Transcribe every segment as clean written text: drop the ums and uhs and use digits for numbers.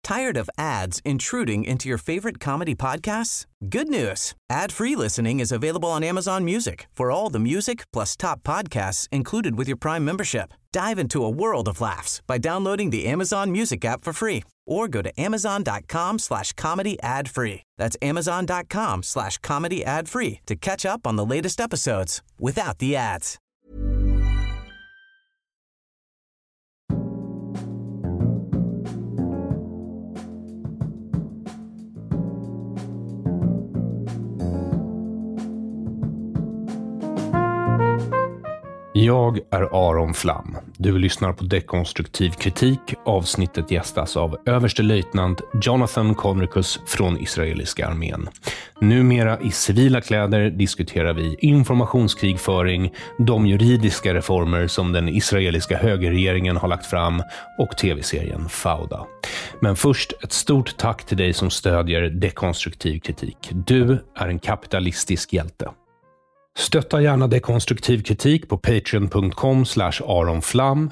Tired of ads intruding into your favorite comedy podcasts? Good news. Ad-free listening is available on Amazon Music for all the music plus top podcasts included with your Prime membership. Dive into a world of laughs by downloading the Amazon Music app for free or go to amazon.com/comedy ad-free. That's amazon.com/comedy ad-free to catch up on the latest episodes without the ads. Jag är Aron Flam. Du lyssnar på Dekonstruktiv kritik. Avsnittet gästas av överstelöjtnant Jonathan Conricus från israeliska armén. Numera i civila kläder diskuterar vi informationskrigföring, de juridiska reformer som den israeliska högerregeringen har lagt fram och tv-serien Fauda. Men först ett stort tack till dig som stödjer Dekonstruktiv kritik. Du är en kapitalistisk hjälte. Stötta gärna Dekonstruktiv kritik på patreon.com/aronflam,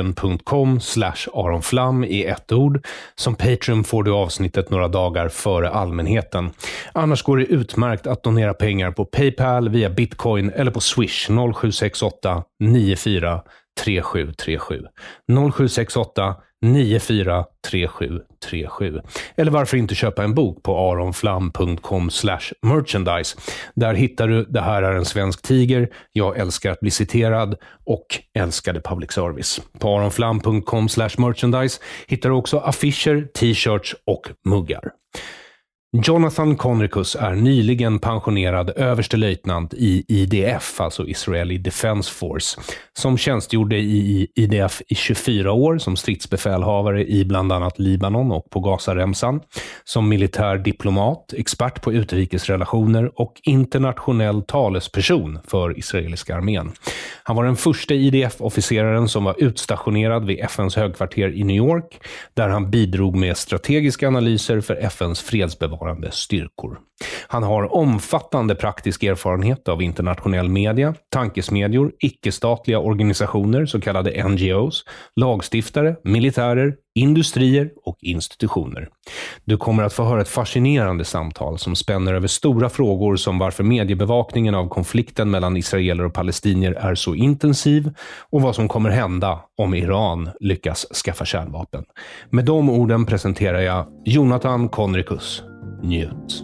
patreon.com/aronflam i ett ord. Som Patreon får du avsnittet några dagar före allmänheten. Annars går det utmärkt att donera pengar på PayPal, via Bitcoin eller på Swish 0768 94 3737. 0768 94 3737. Eller varför inte köpa en bok på aronflam.com/merchandise. Där hittar du Det här är en svensk tiger, Jag älskar att bli citerad och Älskade public service. På aronflam.com/merchandise hittar du också affischer, t-shirts och muggar. Jonathan Conricus är nyligen pensionerad överstelöjtnant i IDF, alltså Israeli Defense Force, som tjänstgjorde i IDF i 24 år som stridsbefälhavare i bland annat Libanon och på Gazaremsan, som militär diplomat, expert på utrikesrelationer och internationell talesperson för israeliska armén. Han var den första IDF-officeraren som var utstationerad vid FNs högkvarter i New York, där han bidrog med strategiska analyser för FNs fredsbevarande styrkor. Han har omfattande praktisk erfarenhet av internationell media, tankesmedjor, icke-statliga organisationer, så kallade NGOs, lagstiftare, militärer, industrier och institutioner. Du kommer att få höra ett fascinerande samtal som spänner över stora frågor som varför mediebevakningen av konflikten mellan israeler och palestinier är så intensiv och vad som kommer hända om Iran lyckas skaffa kärnvapen. Med de orden presenterar jag Jonathan Conricus. Njut.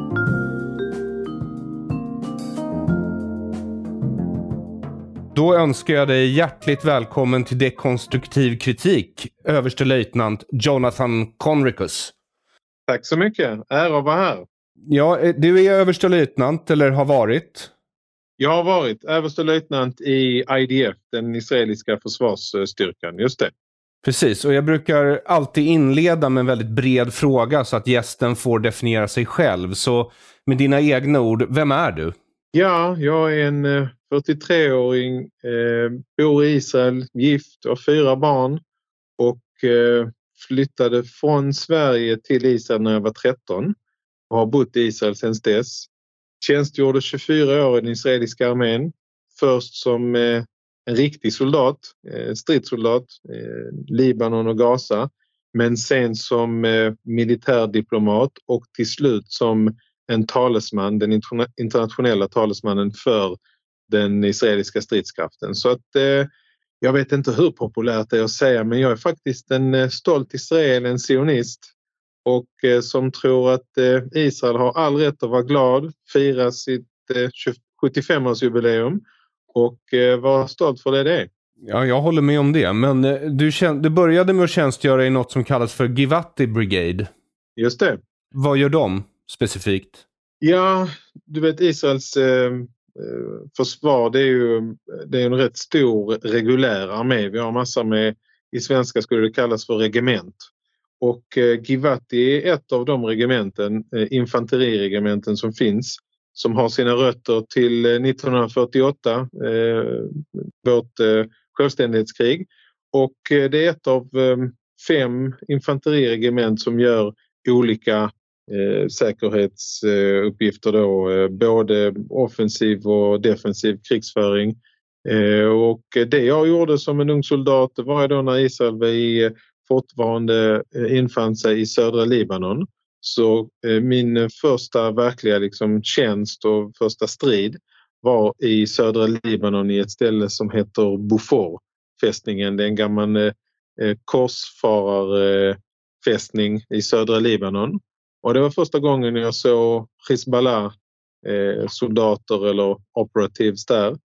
Då önskar jag dig hjärtligt välkommen till Dekonstruktiv kritik, överstelöjtnant Jonathan Conricus. Tack så mycket. Ära att vara här. Ja, du är överstelöjtnant eller har varit? Jag har varit överstelöjtnant i IDF, den israeliska försvarsstyrkan. Just det. Precis, och jag brukar alltid inleda med en väldigt bred fråga så att gästen får definiera sig själv. Så med dina egna ord, vem är du? Ja, jag är en 43-åring, bor i Israel, gift och 4 barn och flyttade från Sverige till Israel när jag var 13 och har bott i Israel sedan dess. Tjänstgjorde 24 år i den israeliska armén, först som en riktig soldat, stridssoldat, Libanon och Gaza, men sen som militärdiplomat och till slut som en talesman, den internationella talesmannen för den israeliska stridskraften. Så att jag vet inte hur populärt det är att säga, men jag är faktiskt en stolt israel, en sionist och som tror att Israel har all rätt att vara glad, fira sitt 75-årsjubileum och vara stolt för det är. Ja, jag håller med om det. Men du började med att tjänstgöra i något som kallas för Givati Brigade. Just det. Vad gör de specifikt? Ja, du vet Israels försvar, det är en rätt stor regulär armé. Vi har massor med, i svenska skulle det kallas för regement. Och Givati är ett av de regementen, infanteriregementen som finns, som har sina rötter till 1948, vårt självständighetskrig. Och det är ett av 5 infanteriregement som gör olika säkerhetsuppgifter då, både offensiv och defensiv krigsföring. Och det jag gjorde som en ung soldat var då när Israel var i fortfarande infann sig i södra Libanon. Så min första verkliga liksom tjänst och första strid var i södra Libanon i ett ställe som heter Beaufort-fästningen. Det är en gammal korsfararfästning i södra Libanon. Och det var första gången jag såg Hizbollah soldater eller operatives där.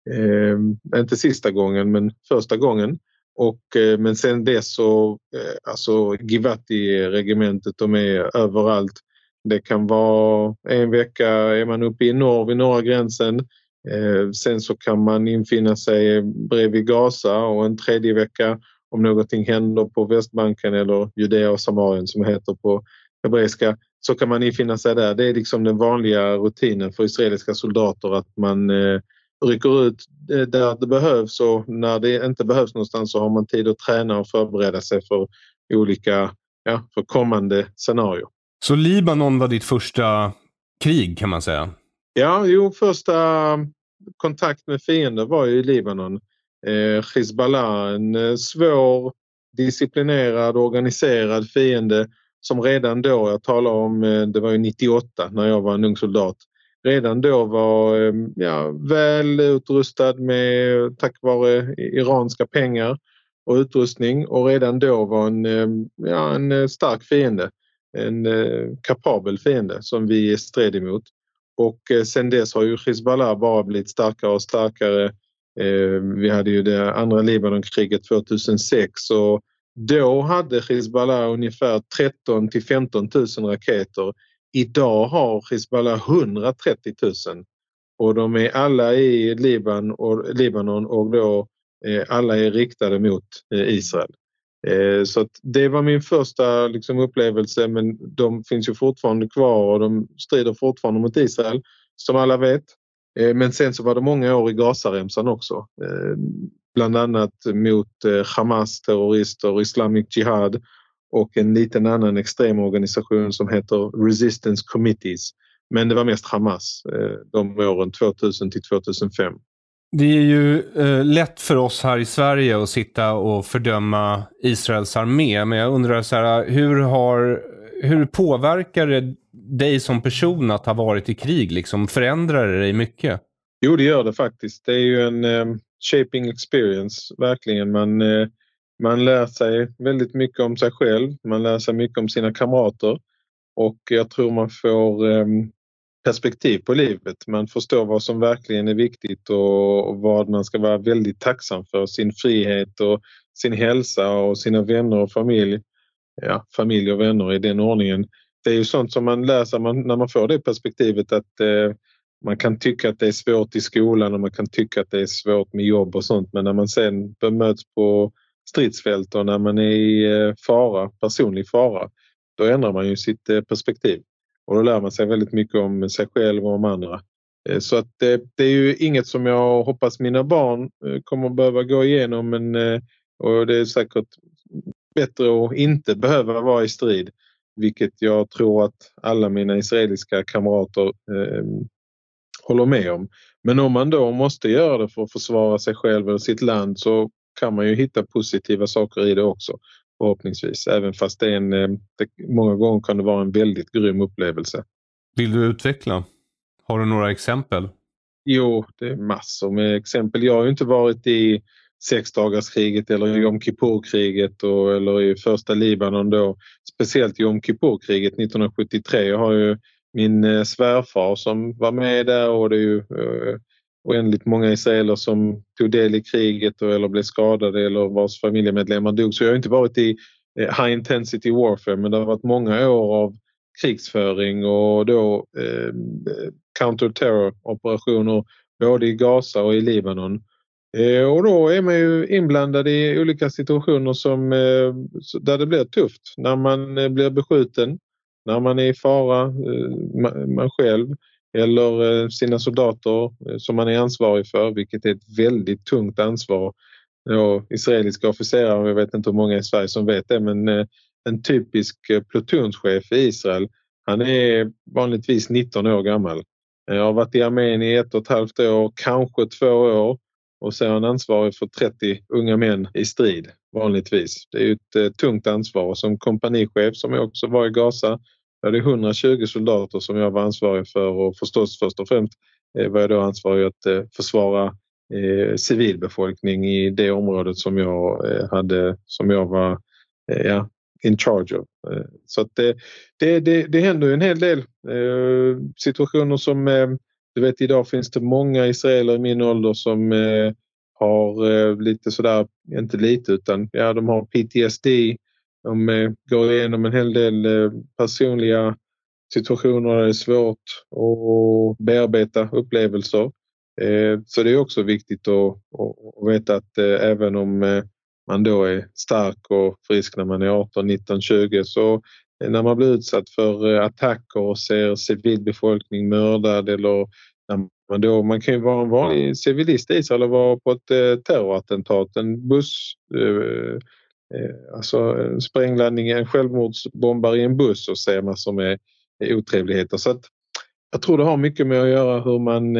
Inte sista gången men första gången. Men sen dess så alltså Givati-regementet, de är överallt. Det kan vara en vecka är man uppe i norr vid norra gränsen. Sen så kan man infinna sig bredvid Gaza och en tredje vecka om någonting händer på Västbanken eller Judea och Samarien som heter på hebreiska, så kan man infinna sig där. Det är liksom den vanliga rutinen för israeliska soldater att man rycker ut där det behövs, och när det inte behövs någonstans så har man tid att träna och förbereda sig för olika, för kommande scenarier. Så Libanon var ditt första krig kan man säga? Ja, första kontakt med fiender var ju i Libanon. Hizbollah, en svår, disciplinerad, organiserad fiende som redan då, jag talar om, det var ju 98 när jag var en ung soldat, redan då var väl utrustad med, tack vare iranska pengar och utrustning, och redan då var en stark fiende, en kapabel fiende som vi stred emot. Och sen dess har ju Hizbollah bara blivit starkare och starkare. Vi hade ju det andra Libanonkriget 2006, och då hade Hizbollah ungefär 13 till 15 000 raketer. Idag har Hizbollah 130 000 och de är alla i Libanon och då alla är riktade mot Israel. Så att det var min första liksom upplevelse, men de finns ju fortfarande kvar och de strider fortfarande mot Israel som alla vet. Men sen så var det många år i Gazaremsan också. Bland annat mot Hamas terrorister och Islamic Jihad och en liten annan extrem organisation som heter Resistance Committees. Men det var mest Hamas de åren 2000 till 2005. Det är ju lätt för oss här i Sverige att sitta och fördöma Israels armé. Men jag undrar så här, hur påverkar det dig som person att ha varit i krig? Liksom, förändrar det dig mycket? Jo, det gör det faktiskt. Det är ju en shaping experience, verkligen. Man lär sig väldigt mycket om sig själv. Man lär sig mycket om sina kamrater. Och jag tror man får perspektiv på livet. Man förstår vad som verkligen är viktigt och vad man ska vara väldigt tacksam för. Sin frihet och sin hälsa och sina vänner och familj. Ja, familj och vänner i den ordningen. Det är ju sånt som man läser när man får det perspektivet, att man kan tycka att det är svårt i skolan och man kan tycka att det är svårt med jobb och sånt. Men när man sen bemöts på stridsfält och när man är i personlig fara, då ändrar man ju sitt perspektiv. Och då lär man sig väldigt mycket om sig själv och om andra. Så att det är ju inget som jag hoppas mina barn kommer att behöva gå igenom. Men, och det är säkert bättre att inte behöva vara i strid. Vilket jag tror att alla mina israeliska kamrater håller med om. Men om man då måste göra det för att försvara sig själv eller sitt land, så kan man ju hitta positiva saker i det också. Förhoppningsvis. Även fast många gånger kan det vara en väldigt grym upplevelse. Vill du utveckla? Har du några exempel? Jo, det är massor med exempel. Jag har ju inte varit i sexdagarskriget eller i Yom Kippur-kriget eller i första Libanon då. Speciellt i Yom Kippur-kriget 1973. Jag har ju min svärfar som var med där, och det är ju oändligt många israeler som tog del i kriget eller blev skadade eller vars familjemedlemmar dog. Så jag har inte varit i high intensity warfare, men det har varit många år av krigsföring och då counter-terror-operationer både i Gaza och i Libanon. Och då är man ju inblandad i olika situationer där det blir tufft. När man blir beskjuten, när man är i fara, man själv eller sina soldater som man är ansvarig för, vilket är ett väldigt tungt ansvar. Israeliska officerare, jag vet inte hur många i Sverige som vet det, men en typisk plutonschef i Israel, han är vanligtvis 19 år gammal. Jag har varit i armén i 1,5 år, kanske 2 år. och så är han ansvarig för 30 unga män i strid vanligtvis. Det är ju ett tungt ansvar, och som kompanichef som jag också var i Gaza, där det är 120 soldater som jag var ansvarig för, och förstås först och främst var jag då ansvarig att försvara civilbefolkning i det området som jag var in charge of. Så att det händer ju en hel del situationer som du vet, idag finns det många israeler i min ålder som har lite sådär, inte lite utan de har PTSD. De går igenom en hel del personliga situationer där det är svårt att bearbeta upplevelser. Så det är också viktigt att veta att även om man då är stark och frisk när man är 18, 19, 20, så när man blir utsatt för attacker och ser civilbefolkning mördad, eller när man kan ju vara en vanlig civilist i Israel och vara på ett terrorattentat, en buss, alltså en sprängladdning, en självmordsbombare i en buss, och ser man som är otrevligheter. Så att jag tror det har mycket med att göra hur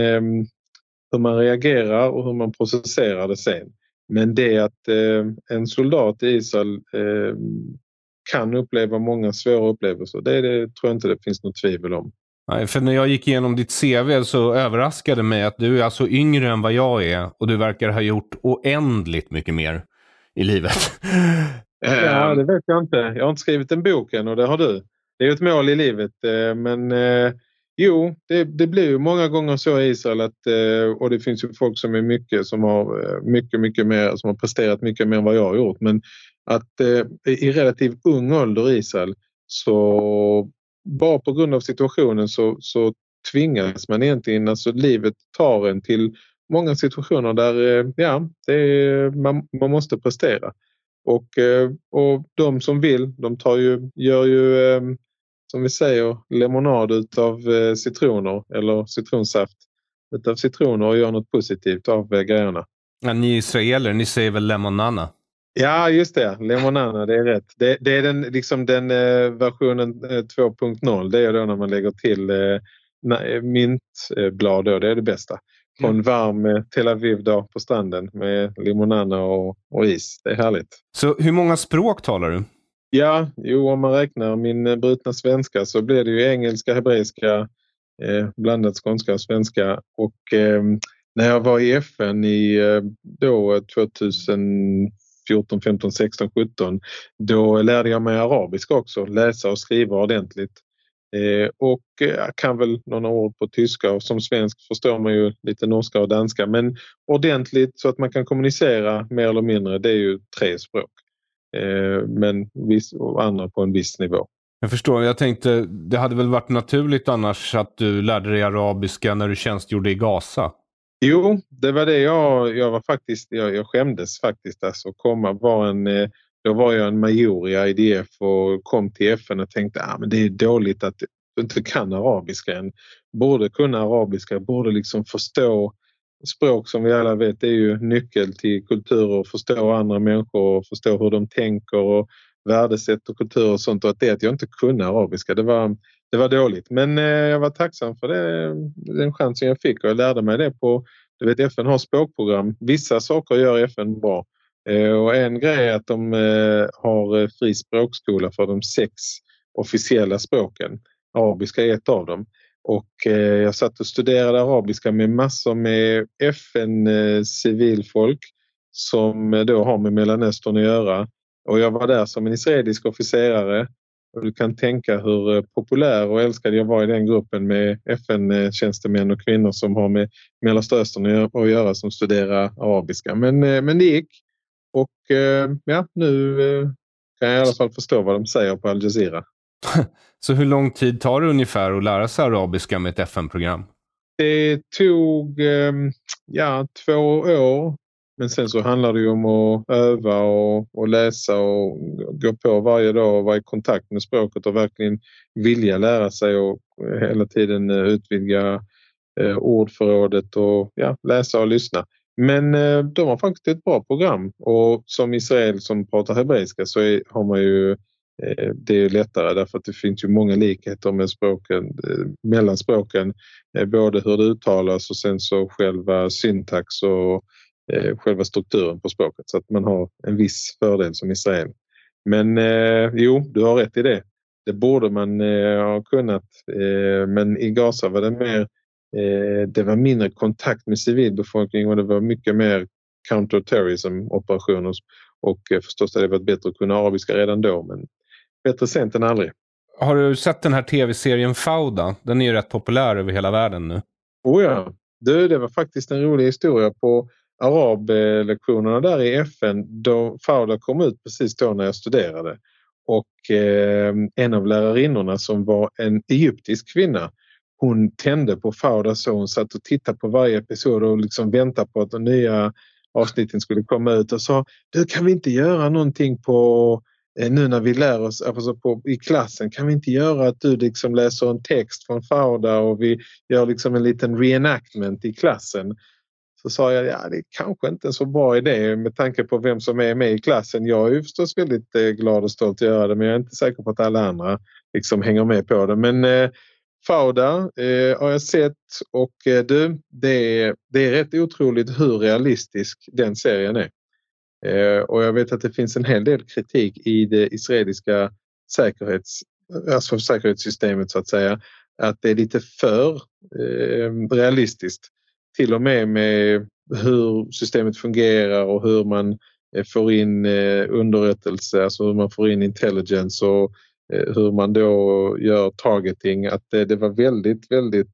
man reagerar och hur man processerar det sen. Men det att en soldat i Israel kan uppleva många svåra upplevelser, det tror jag inte det finns något tvivel om. Nej, för när jag gick igenom ditt CV så överraskade mig att du är alltså yngre än vad jag är, och du verkar ha gjort oändligt mycket mer i livet. Ja, det vet jag inte. Jag har inte skrivit en bok än, och det har du. Det är ju ett mål i livet, men jo, det blir ju många gånger så i Israel att, och det finns ju folk som har mycket mer, som har presterat mycket mer än vad jag har gjort, men att i relativt ung ålder i Israel, så bara på grund av situationen så tvingas man egentligen, alltså livet tar en till många situationer där man måste prestera. Och de som vill, de gör ju som vi säger, lemonad utav citroner, eller citronsaft utav citroner, och gör något positivt av grejerna. Ja, ni israeler, ni säger väl lemonana? Ja, just det. Lemonana, det är rätt. Det är den versionen 2.0. Det är då när man lägger till mintblad. Det är det bästa. På en varm Tel Aviv-dag på stranden med limonana och is. Det är härligt. Så hur många språk talar du? Ja, om man räknar min brutna svenska så blir det ju engelska, hebreiska, blandat skånska och svenska. Och när jag var i FN i 2014, 15, 16, 17, då lärde jag mig arabiska också, läsa och skriva ordentligt. Och jag kan väl några ord på tyska, och som svensk förstår man ju lite norska och danska, men ordentligt så att man kan kommunicera mer eller mindre, det är ju 3 språk. Men och andra på en viss nivå. Jag förstår, jag tänkte det hade väl varit naturligt annars att du lärde dig arabiska när du tjänstgjorde i Gaza. Jo, det var det jag var faktiskt, jag skämdes faktiskt alltså då var jag en major i IDF och kom till FN och tänkte men det är dåligt att du inte kan arabiska än. Borde kunna arabiska, borde liksom förstå språk, som vi alla vet, det är ju nyckel till kultur, och förstå andra människor och förstå hur de tänker och värdesätt och kultur och sånt, och att jag inte kunde arabiska, det var dåligt. Men jag var tacksam för den chansen jag fick, och jag lärde mig det på, du vet, FN har språkprogram. Vissa saker gör FN bra. Och en grej är att de har fri språkskola för de 6 officiella språken. Arabiska är ett av dem. Och jag satt och studerade arabiska med massor med FN-civilfolk som då har med Mellanöstern att göra. Och jag var där som en israelisk officerare. Och du kan tänka hur populär och älskad jag var i den gruppen med FN-tjänstemän och kvinnor som har med Mellanöstern att göra, som studerar arabiska. Men det gick. Och nu kan jag i alla fall förstå vad de säger på Al Jazeera. Så hur lång tid tar det ungefär att lära sig arabiska med ett FN-program? Det tog 2 år. Men sen så handlar det ju om att öva och läsa och gå på varje dag och vara i kontakt med språket och verkligen vilja lära sig och hela tiden utvidga ordförrådet och läsa och lyssna. Men de har faktiskt ett bra program, och som Israel som pratar hebreiska så har man ju det är lättare, därför att det finns ju många likheter med språken, mellan språken, både hur det uttalas och sen så själva syntax och själva strukturen på språket, så att man har en viss fördel som Israel. Men jo, du har rätt i det. Det borde man ha kunnat, men i Gaza var det mer, det var mindre kontakt med civilbefolkningen och det var mycket mer counter-terrorism-operationer, och förstås hade det varit bättre att kunna arabiska redan då, men bättre sent än aldrig. Har du sett den här tv-serien Fauda? Den är ju rätt populär över hela världen nu. Oh ja, det var faktiskt en rolig historia på arablektionerna där i FN, då Fauda kom ut precis då när jag studerade. Och en av lärarinnorna, som var en egyptisk kvinna, hon tände på Fauda, så hon satt och tittade på varje episod och liksom väntade på att de nya avsnitten skulle komma ut och sa, du, kan vi inte göra någonting på nu när vi lär oss alltså i klassen, kan vi inte göra att du liksom läser en text från Fauda och vi gör liksom en liten reenactment i klassen? Så sa jag, ja, det är kanske inte en så bra idé med tanke på vem som är med i klassen. Jag är ju förstås väldigt glad och stolt att göra det, men jag är inte säker på att alla andra liksom hänger med på det. Men Fauda har jag sett, och det är rätt otroligt hur realistisk den serien är. Och jag vet att det finns en hel del kritik i det israeliska säkerhetssystemet, så att säga, att det är lite för realistiskt. Till och med hur systemet fungerar och hur man får in underrättelse, alltså hur man får in intelligence och hur man då gör targeting, att det var väldigt, väldigt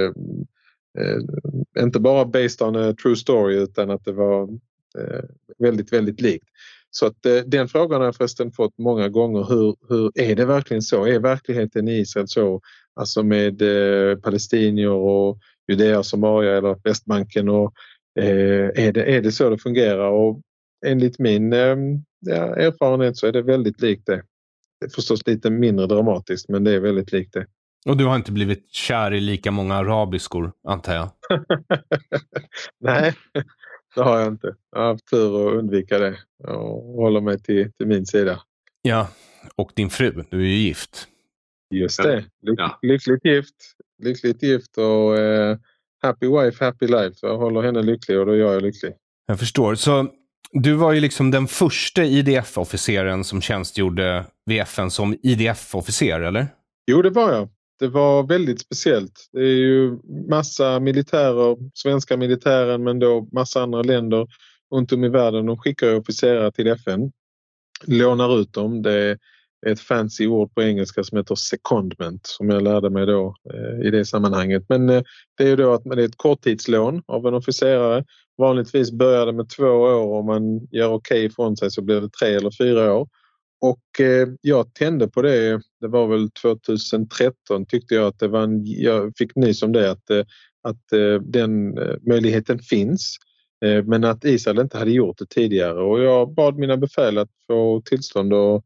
inte bara based on a true story, utan att det var väldigt, väldigt likt. Så att den frågan har jag förresten fått många gånger. Hur är det verkligen så? Är verkligheten i Israel så? Alltså med palestinier och Judea, Samaria eller Västbanken, och är det så det fungerar? Och enligt min erfarenhet så är det väldigt likt det. Det är förstås lite mindre dramatiskt, men det är väldigt likt det. Och du har inte blivit kär i lika många arabiskor, antar jag? Nej, det har jag inte. Jag har haft tur att undvika det och hålla mig till min sida. Ja, och din fru, du är ju gift. Just det, lyckligt gift och happy wife, happy life. Så jag håller henne lycklig och då gör jag lycklig. Jag förstår. Så du var ju liksom den första IDF-officeren som tjänstgjorde vid FN som IDF-officer, eller? Jo, det var jag. Det var väldigt speciellt. Det är ju massa militärer, svenska militären, men då massa andra länder runt om i världen. De skickar officerare till FN, lånar ut dem. Det är ett fancy ord på engelska som heter secondment, som jag lärde mig då i det sammanhanget. Men det är ju då att det är ett korttidslån av en officerare. Vanligtvis börjar det med 2 år, om man gör okej ifrån sig så blir det 3 eller 4 år. Och jag tände på det, det var väl 2013 tyckte jag att det var jag fick nys om det, att den möjligheten finns, men att Israel inte hade gjort det tidigare, och jag bad mina befäl att få tillstånd och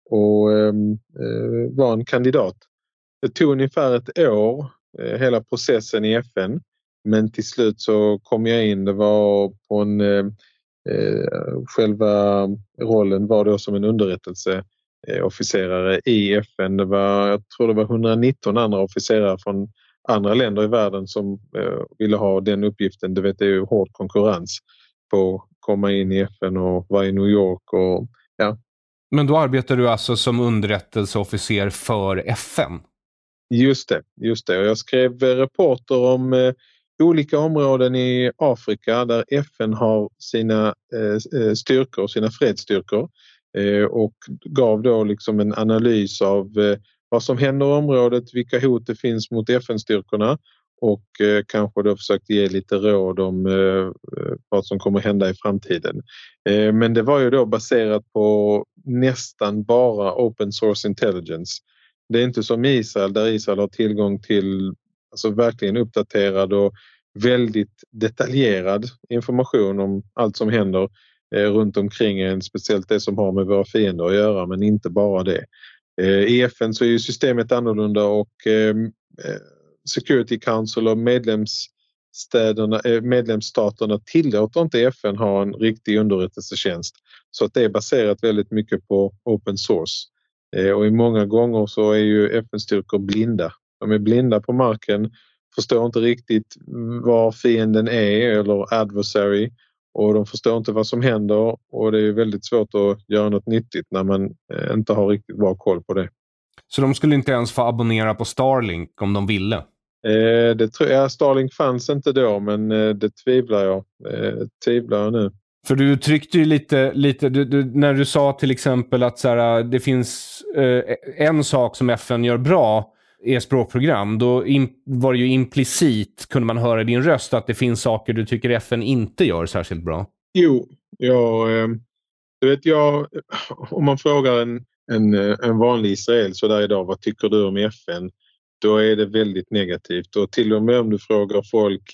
vara en kandidat. Det tog ungefär 1 år, hela processen i FN, men till slut så kom jag in. Det var på en själva rollen var då som en underrättelseofficerare i FN. Jag tror det var 119 andra officerare från andra länder i världen som ville ha den uppgiften. Du vet, det är ju hård konkurrens på att komma in i FN och vara i New York och ja. Men då arbetar du alltså som underrättelseofficer för FN? Just det. Och jag skrev rapporter om olika områden i Afrika där FN har sina styrkor, sina fredsstyrkor, och gav då liksom en analys av vad som händer i området, vilka hot det finns mot FN-styrkorna, och kanske då försökt ge lite råd om vad som kommer hända i framtiden. Men det var ju då baserat på nästan bara open source intelligence. Det är inte som Israel, där Israel har tillgång till alltså verkligen uppdaterad och väldigt detaljerad information om allt som händer runt omkring en, speciellt det som har med våra fiender att göra, men inte bara det. I FN så är ju systemet annorlunda, och Security Council och medlemsstaterna tillåter inte FN ha en riktig underrättelsetjänst, så att det är baserat väldigt mycket på open source. Och i många gånger så är ju FN-styrkor blinda. De är blinda på marken, förstår inte riktigt var fienden är eller adversary, och de förstår inte vad som händer, och det är väldigt svårt att göra något nyttigt när man inte har riktigt bra koll på det. Så de skulle inte ens få abonnera på Starlink om de ville? Det tror jag. Starlink fanns inte då, men det tvivlar jag nu. För du tryckte ju lite när du sa till exempel att så här, det finns en sak som FN gör bra är språkprogram. Då var det ju implicit, kunde man höra i din röst, att det finns saker du tycker FN inte gör särskilt bra. Jo, du vet, om man frågar en vanlig israel så där idag, vad tycker du om FN? Då är det väldigt negativt, och till och med om du frågar folk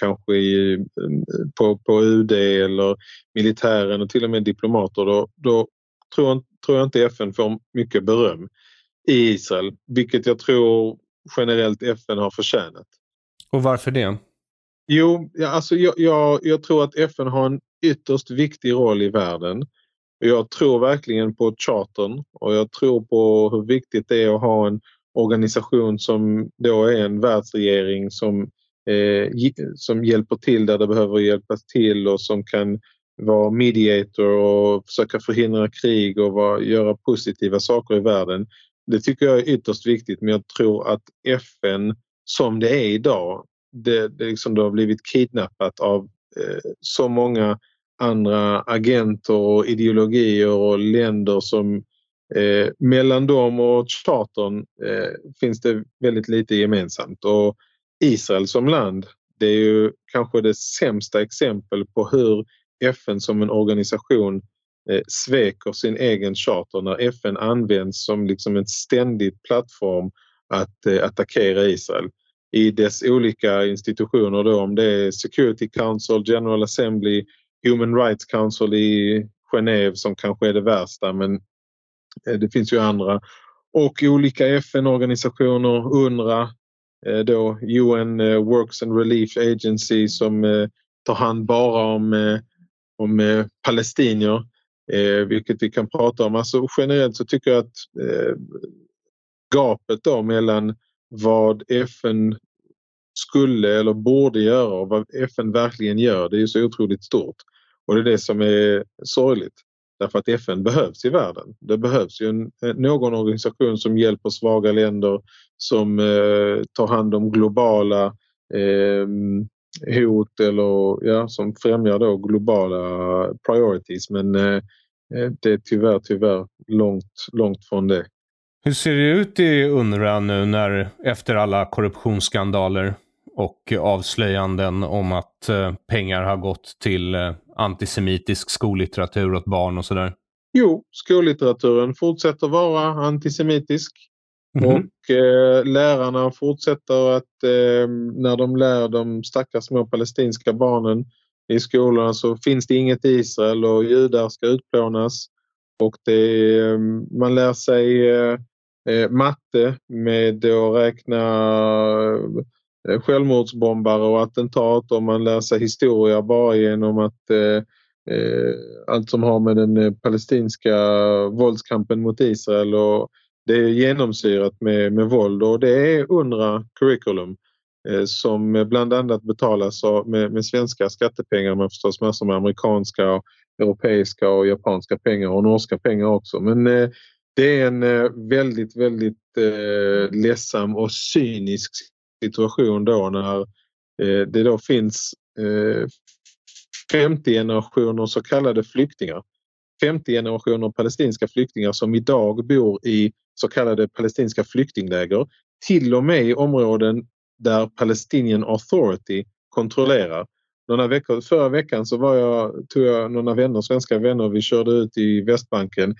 på UD eller militären och till och med diplomater, då tror jag inte FN får mycket beröm i Israel, vilket jag tror generellt FN har förtjänat. Och varför det? Jo, alltså jag tror att FN har en ytterst viktig roll i världen. Jag tror verkligen på chartern, och jag tror på hur viktigt det är att ha en organisation som då är en världsregering som hjälper till där det behöver hjälpas till, och som kan vara mediator och försöka förhindra krig och göra positiva saker i världen. Det tycker jag är ytterst viktigt, men jag tror att FN som det är idag, det har blivit kidnappat av så många andra agenter och ideologier och länder som mellan dem och chartern finns det väldigt lite gemensamt. Och Israel som land, det är ju kanske det sämsta exempel på hur FN som en organisation sveker sin egen charter, när FN används som liksom en ständig plattform att attackera Israel i dess olika institutioner då, om det är Security Council, General Assembly, Human Rights Council i Genève som kanske är det värsta, men det finns ju andra, och olika FN-organisationer, UNRWA, då UN Works and Relief Agency som tar hand bara om palestinier, vilket vi kan prata om. Alltså generellt så tycker jag att gapet då mellan vad FN skulle eller borde göra och vad FN verkligen gör, det är ju så otroligt stort. Och det är det som är sorgligt. Därför att FN behövs i världen. Det behövs ju någon organisation som hjälper svaga länder, som tar hand om globala hot eller som främjar då globala priorities. Men det är tyvärr långt från det. Hur ser det ut i UNRWA nu efter alla korruptionsskandaler och avslöjanden om att pengar har gått till antisemitisk skollitteratur åt barn och sådär? Jo, skollitteraturen fortsätter vara antisemitisk. Och lärarna fortsätter att när de lär de stackars små palestinska barnen i skolorna så finns det inget Israel och judar ska utplånas. Och man lär sig matte med att räkna självmordsbombare och attentat, och man lär sig historia bara genom att allt som har med den palestinska våldskampen mot Israel, och det är genomsyrat med våld, och det är UNRWA curriculum som bland annat betalas med svenska skattepengar, men förstås massor med amerikanska, europeiska och japanska pengar och norska pengar också. Men det är en väldigt, väldigt ledsam och cynisk situation då när det då finns 50 generationer så kallade flyktingar. 50 generationer palestinska flyktingar som idag bor i så kallade palestinska flyktingläger, till och med i områden där Palestinian Authority kontrollerar. Förra veckan så tog jag några svenska vänner, vi körde ut i Västbanken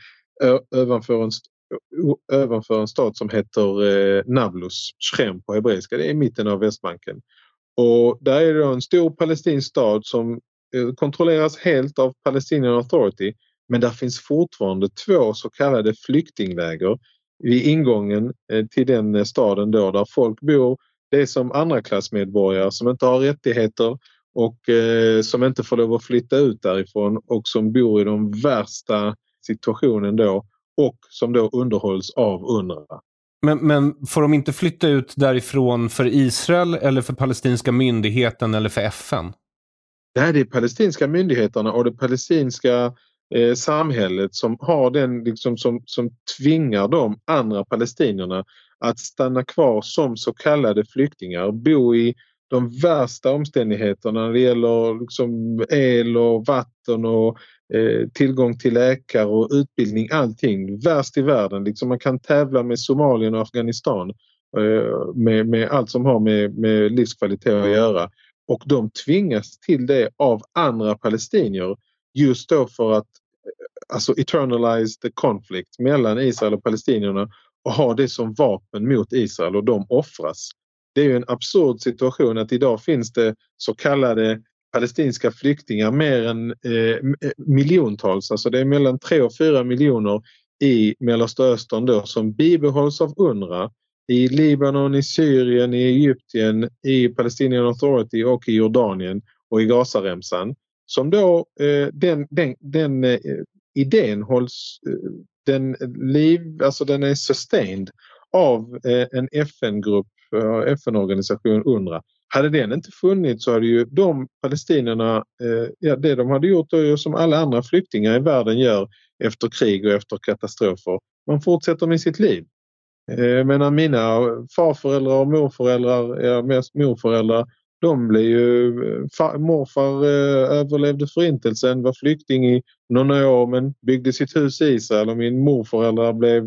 ovanför en stad som heter Nablus, Shrem på hebreiska, det är i mitten av Västbanken. Och där är det en stor palestinsk stad som kontrolleras helt av Palestinian Authority, men där finns fortfarande 2 så kallade flyktingläger vid ingången till den staden då, där folk bor. Det är som andra klassmedborgare som inte har rättigheter och som inte får lov att flytta ut därifrån, och som bor i de värsta situationen då, och som då underhålls av UNRWA. Men får de inte flytta ut därifrån för Israel eller för palestinska myndigheten eller för FN? Det är palestinska myndigheterna och det palestinska samhället som har den liksom, som tvingar de andra palestinierna att stanna kvar som så kallade flyktingar, bo i de värsta omständigheterna när det gäller liksom el och vatten och tillgång till läkare och utbildning, allting värst i världen. Liksom man kan tävla med Somalien och Afghanistan med allt som har med livskvalitet att göra. Och de tvingas till det av andra palestinier just då för att alltså eternalize the conflict mellan Israel och palestinierna och ha det som vapen mot Israel och de offras. Det är ju en absurd situation att idag finns det så kallade palestinska flyktingar mer än miljontals, alltså det är mellan 3 och 4 miljoner i Mellanöstern då som bibehålls av UNRWA i Libanon, i Syrien, i Egypten, i Palestinian Authority och i Jordanien och i Gazaremsan. Som då den idén hålls, alltså den är sustained av en FN-grupp, FN-organisation UNRWA. Hade den inte funnits så hade ju de palestinierna, det de hade gjort då, som alla andra flyktingar i världen gör efter krig och efter katastrofer. Man fortsätter med sitt liv. Men mina farföräldrar och morföräldrar, mest morföräldrar, de blev ju, morfar överlevde förintelsen, var flykting i några år men byggde sitt hus i Israel, och min morföräldrar blev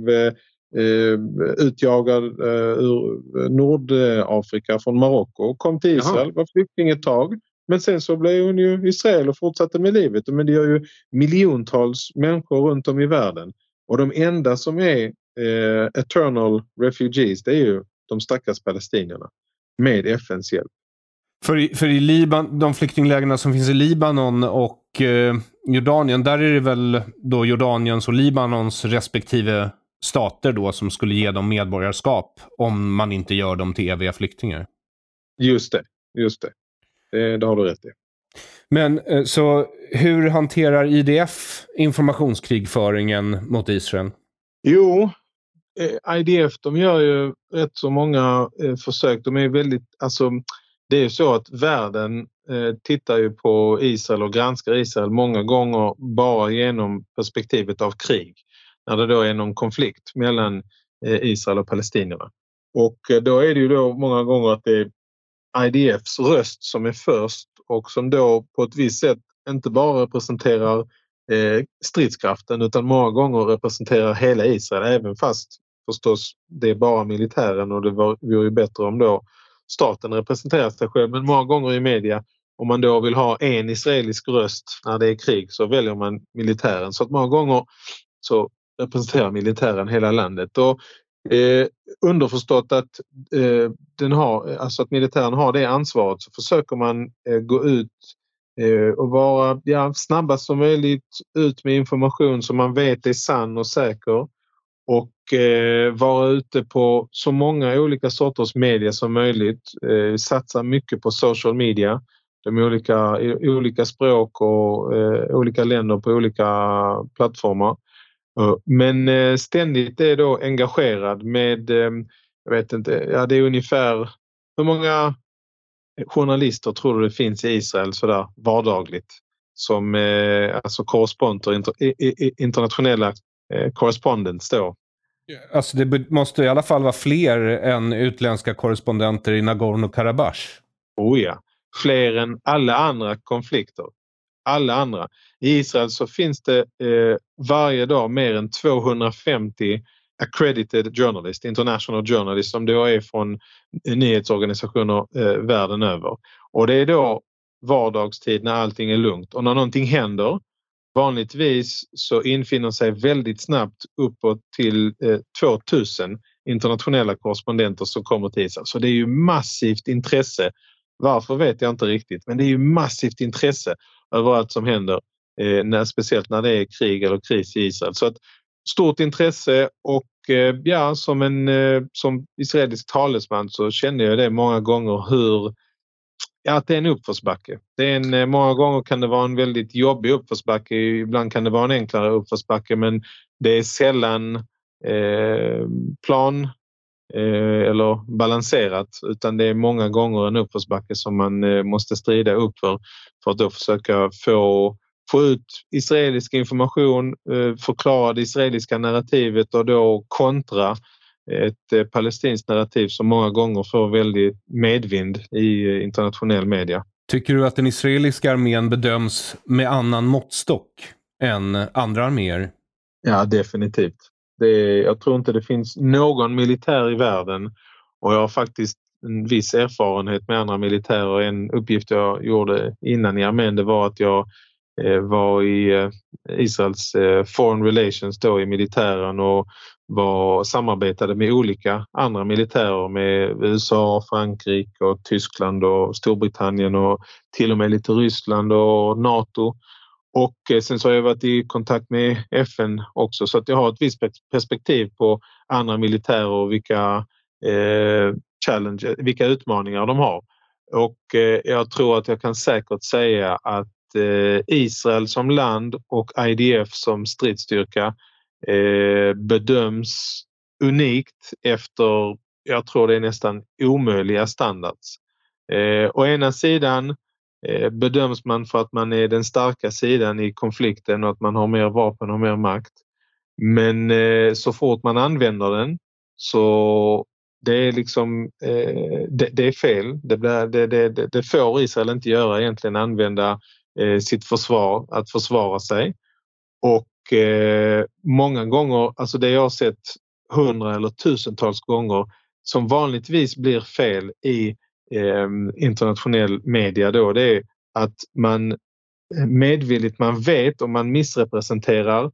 utjagad ur Nordafrika från Marocko och kom till Israel, var flykting ett tag. Men sen så blev hon ju Israel och fortsatte med livet. Men det gör ju miljontals människor runt om i världen. Och de enda som är eternal refugees, det är ju de stackars palestinierna med FNs hjälp. För i Libanon, de flyktinglägren som finns i Libanon och Jordanien, där är det väl då Jordaniens och Libanons respektive stater då som skulle ge dem medborgarskap om man inte gör dem till eviga flyktingar. Just det. Det har du rätt i. Men så hur hanterar IDF informationskrigföringen mot Israel? Jo, IDF, de gör ju rätt så många försök. De är väldigt, alltså det är så att världen tittar ju på Israel och granskar Israel många gånger bara genom perspektivet av krig. När det då är någon konflikt mellan Israel och palestinierna. Och då är det ju då många gånger att det är IDFs röst som är först och som då på ett visst sätt inte bara representerar stridskraften utan många gånger representerar hela Israel, även fast förstås det är bara militären och det vore ju bättre om då staten representerar sig själv. Men många gånger i media, om man då vill ha en israelisk röst när det är krig, så väljer man militären. Så att många gånger så representerar militären hela landet. Och underförstått att alltså att militären har det ansvaret, så försöker man gå ut och vara snabbast som möjligt ut med information som man vet är sann och säker, och vara ute på så många olika sorters media som möjligt, satsa mycket på social media, de olika språk och olika länder på olika plattformar. Men ständigt är då engagerad med, jag vet inte, det är ungefär, hur många journalister tror du det finns i Israel sådär vardagligt som alltså korrespondenter, internationella correspondents då? Alltså det måste i alla fall vara fler än utländska korrespondenter i Nagorno-Karabach. Oh ja, fler än alla andra konflikter. Alla andra. I Israel så finns det varje dag mer än 250 accredited journalists, international journalists, som då är från nyhetsorganisationer världen över. Och det är då vardagstid när allting är lugnt. Och när någonting händer, vanligtvis så infinner sig väldigt snabbt uppåt till 2000 internationella korrespondenter som kommer till Israel. Så det är ju massivt intresse. Varför vet jag inte riktigt, men det är ju massivt intresse över allt som händer, speciellt när det är krig eller kris i Israel. Så att stort intresse, och som israelisk talesman så känner jag det många gånger att det är en uppförsbacke. Många gånger kan det vara en väldigt jobbig uppförsbacke, ibland kan det vara en enklare uppförsbacke, men det är sällan eller balanserat, utan det är många gånger en uppförsbacke som man måste strida upp för att då försöka få ut israelisk information, förklara det israeliska narrativet och då kontra ett palestinskt narrativ som många gånger får väldigt medvind i internationell media. Tycker du att den israeliska armén bedöms med annan måttstock än andra arméer? Ja, definitivt. Jag tror inte det finns någon militär i världen, och jag har faktiskt en viss erfarenhet med andra militärer. En uppgift jag gjorde innan i armén, det var att jag var i Israels foreign relations då i militären och samarbetade med olika andra militärer med USA, Frankrike och Tyskland och Storbritannien och till och med lite Ryssland och NATO. Och sen så har jag varit i kontakt med FN också, så att jag har ett visst perspektiv på andra militärer och vilka utmaningar de har. Och jag tror att jag kan säkert säga att Israel som land och IDF som stridsstyrka bedöms unikt efter, jag tror det är nästan omöjliga standards. Å ena sidan bedöms man för att man är den starka sidan i konflikten och att man har mer vapen och mer makt. Men så fort man använder den så det är liksom det är fel. Det får Israel inte göra, egentligen använda sitt försvar, att försvara sig. Och många gånger, alltså det jag har sett 100 eller tusentals gånger som vanligtvis blir fel i internationell media då, det är att man medvetet, man vet om man missrepresenterar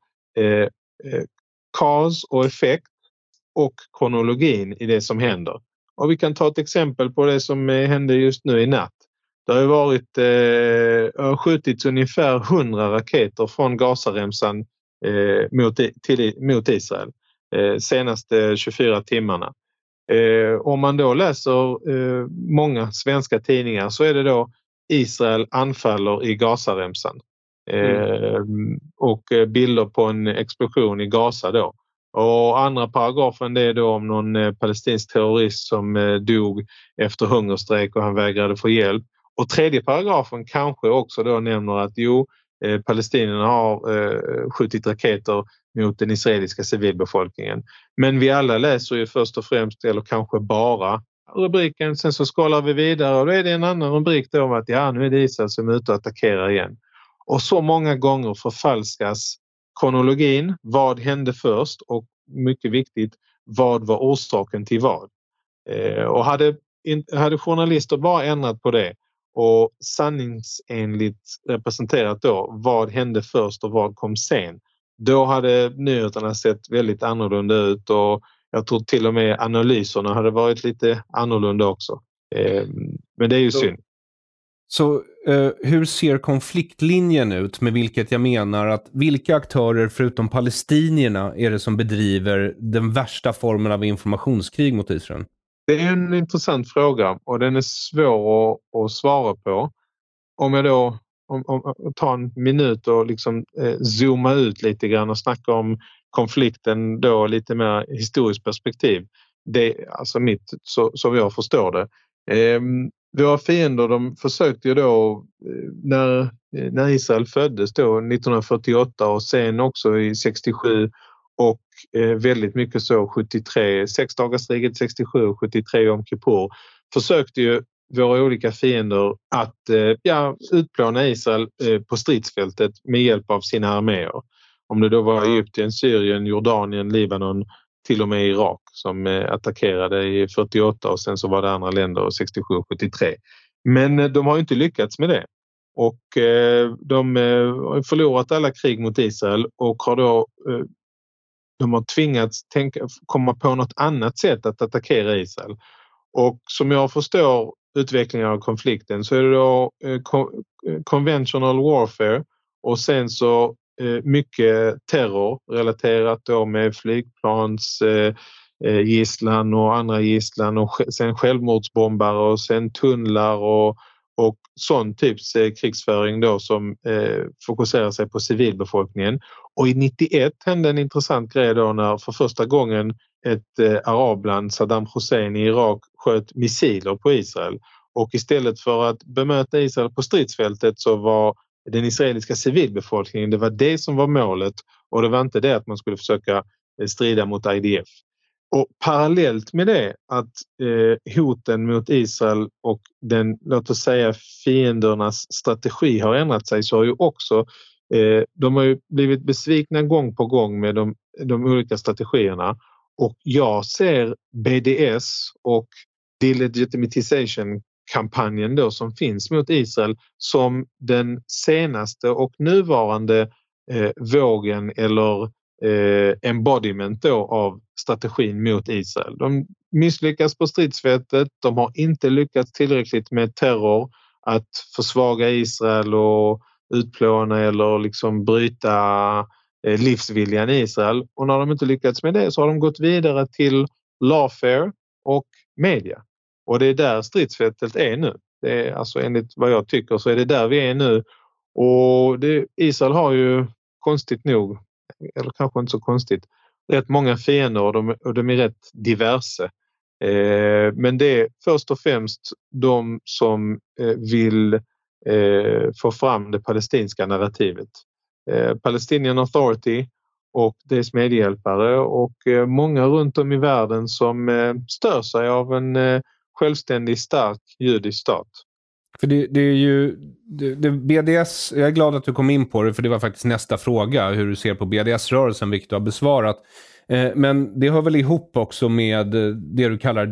cause och effekt och kronologin i det som händer. Och vi kan ta ett exempel på det som hände just nu i natt. Det har varit skjutits ungefär 100 raketer från Gazaremsan mot Israel senaste 24 timmarna. Om man då läser många svenska tidningar så är det då Israel anfaller i Gazaremsan och bilder på en explosion i Gaza då. Och andra paragrafen, det är då om någon palestinsk terrorist som dog efter hungerstrejk och han vägrade få hjälp. Och tredje paragrafen kanske också då nämner att palestinierna har skjutit raketer mot den israeliska civilbefolkningen. Men vi alla läser ju först och främst, eller kanske bara, rubriken, sen så scrollar vi vidare och då är det en annan rubrik då om att nu är det Israel som är ute och attackerar igen. Och så många gånger förfalskas kronologin, vad hände först och mycket viktigt, vad var orsaken till vad. Och hade journalister bara ändrat på det och sanningsenligt representerat då vad hände först och vad kom sen, då hade nyheterna sett väldigt annorlunda ut och jag tror till och med analyserna hade varit lite annorlunda också. Men det är ju synd. Så hur ser konfliktlinjen ut, med vilket jag menar att vilka aktörer förutom palestinierna är det som bedriver den värsta formen av informationskrig mot Israel? Det är en intressant fråga och den är svår att svara på. Om jag då tar en minut och liksom zooma ut lite grann och snacka om konflikten då lite mer historiskt perspektiv. Det är alltså så jag förstår det. Våra fiender, de försökte ju då när Israel föddes då 1948 och sen också i 67 och väldigt mycket så 73, sexdagarskriget 67 och 73 om Kippur, försökte ju våra olika fiender att utplåna Israel på stridsfältet med hjälp av sina arméer. Om det då var Egypten, Syrien, Jordanien, Libanon, till och med Irak som attackerade i 48 och sen så var det andra länder 67 och 73. Men de har inte lyckats med det. Och de har förlorat alla krig mot Israel och har då de har tvingats komma på något annat sätt att attackera Israel. Och som jag förstår utvecklingen av konflikten så är det då conventional warfare och sen så mycket terror relaterat då med flygplans gisslan och andra gisslan och sen självmordsbombare och sen tunnlar och sån typs krigsföring då som fokuserar sig på civilbefolkningen. Och i 91 hände en intressant grej då när för första gången ett arabland, Saddam Hussein i Irak, sköt missiler på Israel. Och istället för att bemöta Israel på stridsfältet så var den israeliska civilbefolkningen, det var det som var målet, och det var inte det att man skulle försöka strida mot IDF. Och parallellt med det att hoten mot Israel och den, låt oss säga, fiendernas strategi har ändrat sig, så har ju också de har ju blivit besvikna gång på gång med de olika strategierna. Och jag ser BDS och delegitimization-kampanjen då som finns mot Israel som den senaste och nuvarande vågen eller embodiment då av strategin mot Israel. De misslyckas på stridsfältet, de har inte lyckats tillräckligt med terror att försvaga Israel och utplåna eller liksom bryta livsviljan i Israel. Och när de inte lyckats med det så har de gått vidare till lawfare och media. Och det är där stridsfältet är nu. Det är, alltså enligt vad jag tycker så är det där vi är nu. Och Israel har ju konstigt nog, eller kanske inte så konstigt, rätt många fiender och de är rätt diverse. Men det är först och främst de som vill få fram det palestinska narrativet. Palestinian Authority och dess medhjälpare och många runt om i världen som stör sig av en självständig, stark judisk stat. För det är ju BDS, jag är glad att du kom in på det, för det var faktiskt nästa fråga, hur du ser på BDS-rörelsen, vilket du har besvarat. Men det hör väl ihop också med det du kallar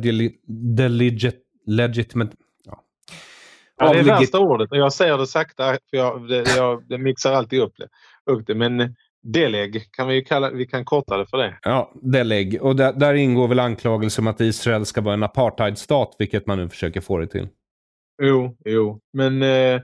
legitimate... Ja, det är värsta ordet och jag säger det sakta för det mixar alltid upp det. Men deleg kan vi kan korta det för det. Ja, deleg. Och där ingår väl anklagelser om att Israel ska vara en apartheidstat, vilket man nu försöker få det till. Jo. Men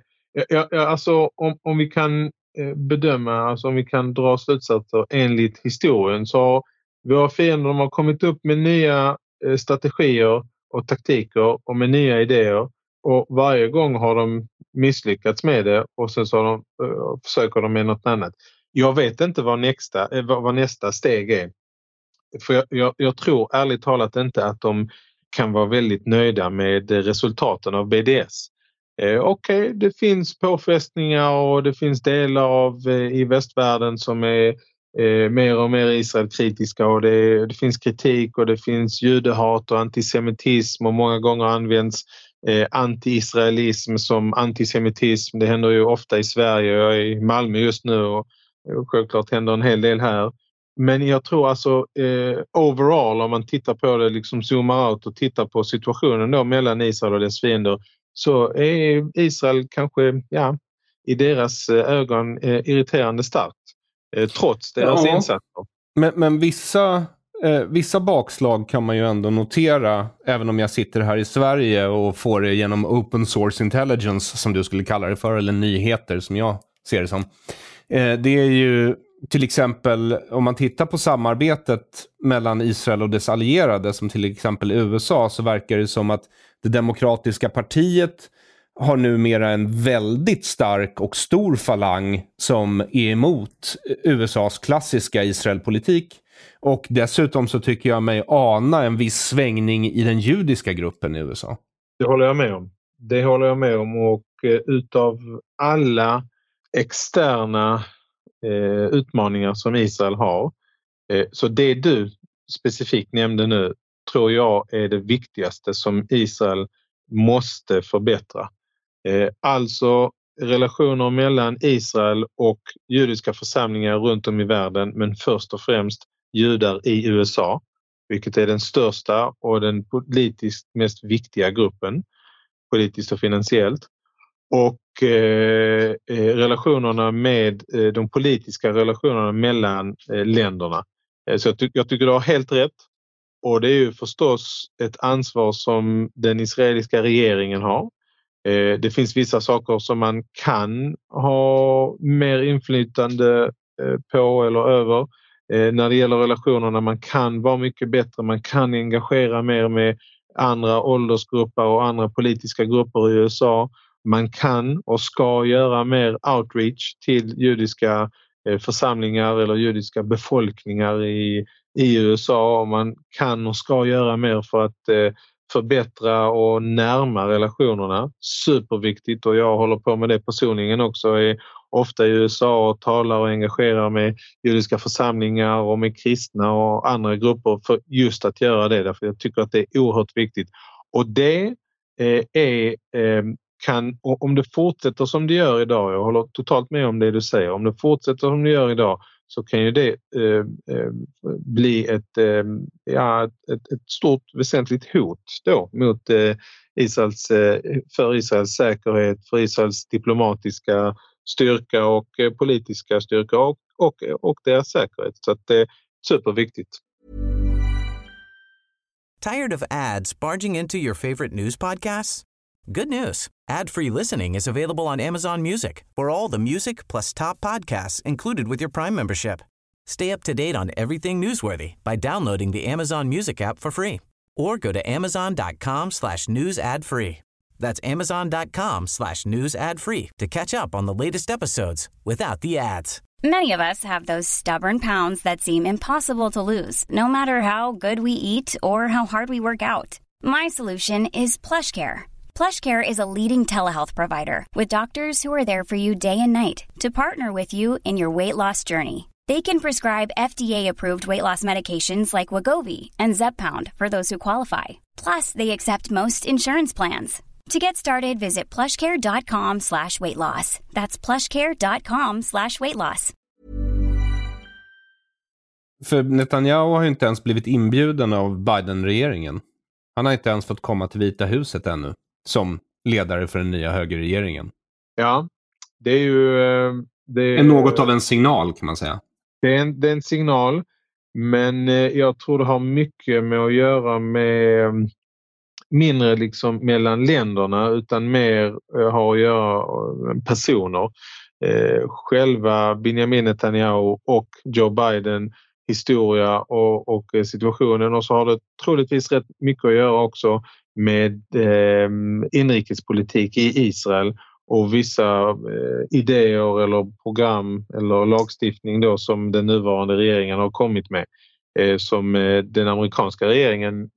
alltså om vi kan bedöma, alltså om vi kan dra slutsatser enligt historien, så våra fiender har kommit upp med nya strategier och taktiker och med nya idéer. Och varje gång har de misslyckats med det och sen så försöker de med något annat. Jag vet inte vad nästa steg är. För jag tror ärligt talat inte att de kan vara väldigt nöjda med resultaten av BDS. Okej, det finns påfrestningar och det finns delar i västvärlden som är mer och mer Israel-kritiska och det finns kritik och det finns judehat och antisemitism och många gånger används anti-israelism som antisemitism. Det händer ju ofta i Sverige. Jag är i Malmö just nu och självklart händer en hel del här. Men jag tror alltså overall, om man tittar på det, liksom zoomar out och tittar på situationen då mellan Israel och dess fiender, så är Israel kanske i deras ögon irriterande starkt trots deras insatser. Men vissa bakslag kan man ju ändå notera, även om jag sitter här i Sverige och får det genom open source intelligence, som du skulle kalla det för, eller nyheter som jag ser det som. Det är ju till exempel, om man tittar på samarbetet mellan Israel och dess allierade, som till exempel USA, så verkar det som att det demokratiska partiet har numera en väldigt stark och stor falang som är emot USAs klassiska Israelpolitik. Och dessutom så tycker jag mig ana en viss svängning i den judiska gruppen i USA. Det håller jag med om. Och utav alla externa utmaningar som Israel har, så det du specifikt nämnde nu tror jag är det viktigaste som Israel måste förbättra. Alltså relationer mellan Israel och judiska församlingar runt om i världen, men först och främst judar i USA, vilket är den största och den politiskt mest viktiga gruppen, politiskt och finansiellt. Och relationerna med de politiska relationerna mellan länderna. Så jag tycker du har helt rätt. Och det är ju förstås ett ansvar som den israeliska regeringen har. Det finns vissa saker som man kan ha mer inflytande på eller över. När det gäller relationerna, man kan vara mycket bättre, man kan engagera mer med andra åldersgrupper och andra politiska grupper i USA. man kan och ska göra mer outreach till judiska församlingar eller judiska befolkningar i USA, och man kan och ska göra mer för att förbättra och närma relationerna. Superviktigt, och jag håller på med det personligen också. Är ofta i USA och talar och engagerar med judiska församlingar och med kristna och andra grupper för just att göra det, därför jag tycker att det är oerhört viktigt. Och det kan, om det fortsätter som det gör idag, jag håller totalt med om det du säger, om det fortsätter som det gör idag så kan ju det bli ett stort väsentligt hot då mot för Israels säkerhet, för Israels diplomatiska styrka och politiska styrka och deras säkerhet. Så att det är superviktigt. Tired of ads barging into your favorite news podcasts? Good news. Ad-free listening is available on Amazon Music for all the music plus top podcasts included with your Prime membership. Stay up to date on everything newsworthy by downloading the Amazon Music app for free or go to amazon.com/news ad free. That's amazon.com/news ad free to catch up on the latest episodes without the ads. Many of us have those stubborn pounds that seem impossible to lose, no matter how good we eat or how hard we work out. My solution is PlushCare. PlushCare is a leading telehealth provider with doctors who are there for you day and night to partner with you in your weight loss journey. They can prescribe FDA-approved weight loss medications like Wegovy and Zepbound for those who qualify. Plus, they accept most insurance plans. To get started, visit plushcare.com/weightloss. That's plushcare.com/weightloss. För Netanyahu har ju inte ens blivit inbjuden av Biden-regeringen. Han har inte ens fått komma till Vita huset ännu som ledare för den nya högerregeringen. Ja, det är ju... Det är något av en signal, kan man säga. Det är en signal, men jag tror det har mycket med att göra med mindre liksom mellan länderna, utan mer har att göra med personer. Själva Benjamin Netanyahu och Joe Biden, historia och situationen, och så har det troligtvis rätt mycket att göra också med inrikespolitik i Israel och vissa idéer eller program eller lagstiftning då som den nuvarande regeringen har kommit med, som den amerikanska regeringen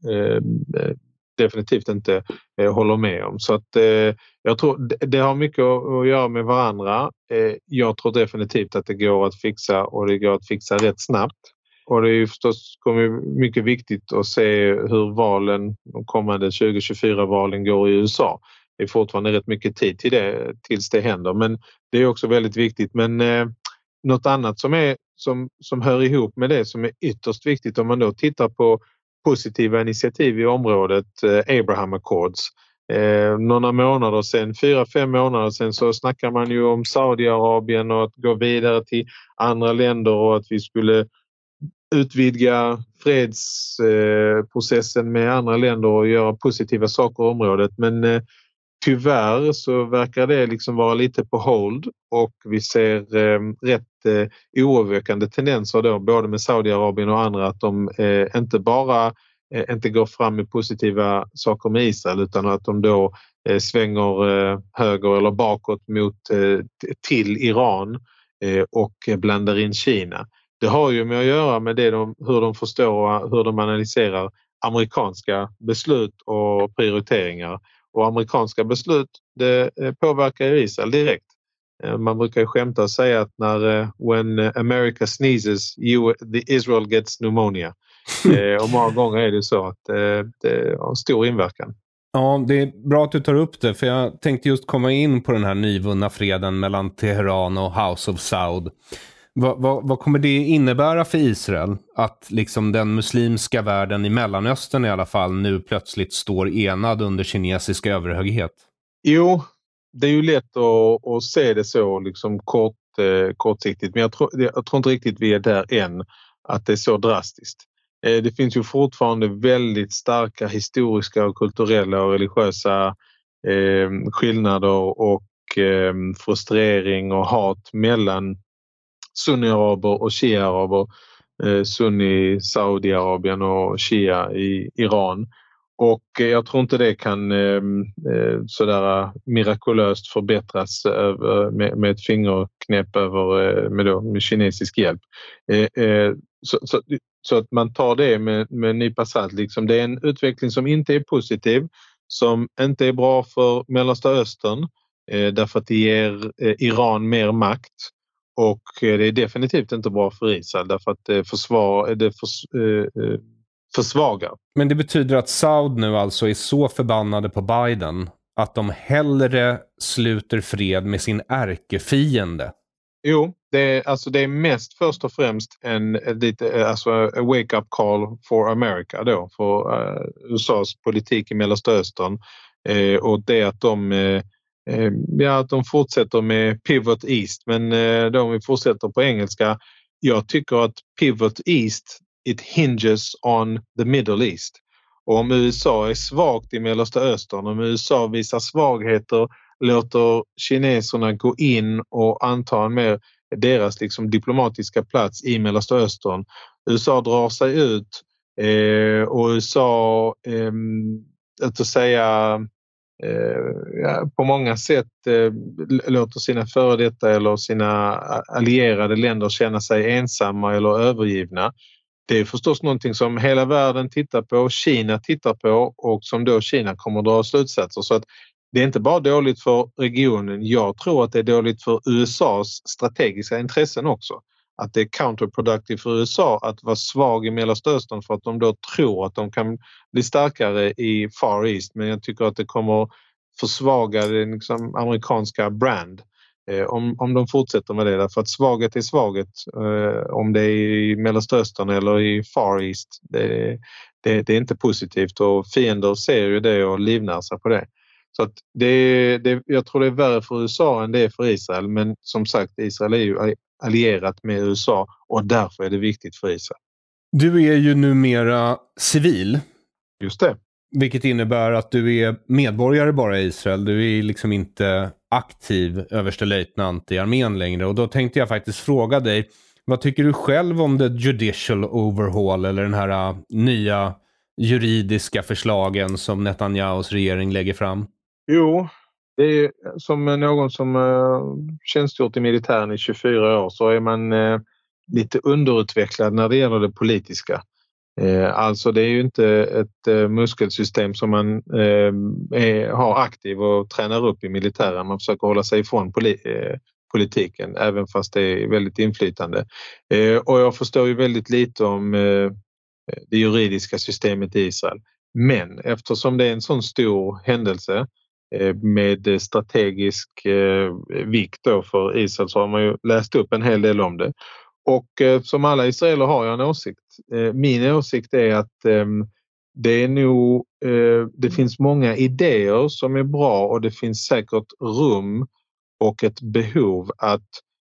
definitivt inte håller med om. Så att jag tror det har mycket att göra med varandra. Jag tror definitivt att det går att fixa, och det går att fixa rätt snabbt. Och det är ju förstås mycket viktigt att se hur de kommande 2024-valen går i USA. Det är fortfarande rätt mycket tid till det, tills det händer. Men det är också väldigt viktigt. Men något annat som hör ihop med det, som är ytterst viktigt om man då tittar på positiva initiativ i området, Abraham Accords. Några månader sedan, 4-5 månader sedan, så snackar man ju om Saudiarabien och att gå vidare till andra länder och att vi skulle utvidga fredsprocessen med andra länder och göra positiva saker i området. Men tyvärr så verkar det liksom vara lite på hold, och vi ser rätt oroväckande tendenser då, både med Saudiarabien och andra, att de inte bara inte går fram med positiva saker med Israel, utan att de då svänger höger eller bakåt till Iran och blandar in Kina. Det har ju med att göra med hur de förstår och hur de analyserar amerikanska beslut och prioriteringar. Och amerikanska beslut, det påverkar Israel direkt. Man brukar ju skämta och säga att when America sneezes, the Israel gets pneumonia. Och många gånger är det så att det har stor inverkan. Ja, det är bra att du tar upp det, för jag tänkte just komma in på den här nyvunna freden mellan Teheran och House of Saud. Vad kommer det innebära för Israel att liksom den muslimska världen i Mellanöstern i alla fall nu plötsligt står enad under kinesisk överhöghet? Jo, det är ju lätt att se det så liksom kortsiktigt, men jag tror inte riktigt vi är där än, att det är så drastiskt. Det finns ju fortfarande väldigt starka historiska och kulturella och religiösa skillnader och frustrering och hat mellan sunni-araber och shia-araber, sunni Saudiarabien och shia i Iran. Och jag tror inte det kan sådär mirakulöst förbättras med ett fingerknäpp med kinesisk hjälp. Så att man tar det med en nypa salt. Liksom. Det är en utveckling som inte är positiv, som inte är bra för Mellersta Östern därför att det ger Iran mer makt. Och det är definitivt inte bra för Israel därför att det försvagar. Men det betyder att Saud nu alltså är så förbannade på Biden att de hellre sluter fred med sin ärkefiende. Jo, det är mest först och främst en wake-up call for America då, för USAs politik i Mellersta Östern. Och det att de fortsätter med Pivot East, men de fortsätter på engelska. Jag tycker att Pivot East, it hinges on the Middle East. Och om USA är svagt i Mellersta Östern, om USA visar svagheter, låter kineserna gå in och anta en mer deras liksom diplomatiska plats i Mellersta Östern. USA drar sig ut och USA på många sätt låter sina före detta eller sina allierade länder känna sig ensamma eller övergivna. Det är förstås någonting som hela världen tittar på, Kina tittar på och som då Kina kommer att dra slutsatser. Så att det är inte bara dåligt för regionen, jag tror att det är dåligt för USAs strategiska intressen också. Att det är counterproductive för USA att vara svag i Mellersta Östern för att de då tror att de kan bli starkare i Far East. Men jag tycker att det kommer försvaga den liksom amerikanska brand om de fortsätter med det. Därför att svaghet är svaghet om det är i Mellersta Östern eller i Far East. Det är inte positivt och fiender ser ju det och livnär sig på det. Så att jag tror det är värre för USA än det är för Israel. Men som sagt, Israel är ju allierat med USA och därför är det viktigt för Israel. Du är ju numera civil. Just det. Vilket innebär att du är medborgare bara i Israel. Du är liksom inte aktiv överstelöjtnant i armén längre. Och då tänkte jag faktiskt fråga dig, vad tycker du själv om the judicial overhaul eller den här nya juridiska förslagen som Netanyahus regering lägger fram? Jo, det är som någon som tjänstgjort i militären i 24 år så är man lite underutvecklad när det gäller det politiska. Alltså det är ju inte ett muskelsystem som man har aktiv och tränar upp i militären. Man försöker hålla sig ifrån politiken även fast det är väldigt inflytande. Och jag förstår ju väldigt lite om det juridiska systemet i Israel. Men eftersom det är en sån stor händelse med strategisk vikt då för Israel så har man ju läst upp en hel del om det. Och som alla israeler har jag en åsikt. Min åsikt är att det finns många idéer som är bra och det finns säkert rum och ett behov att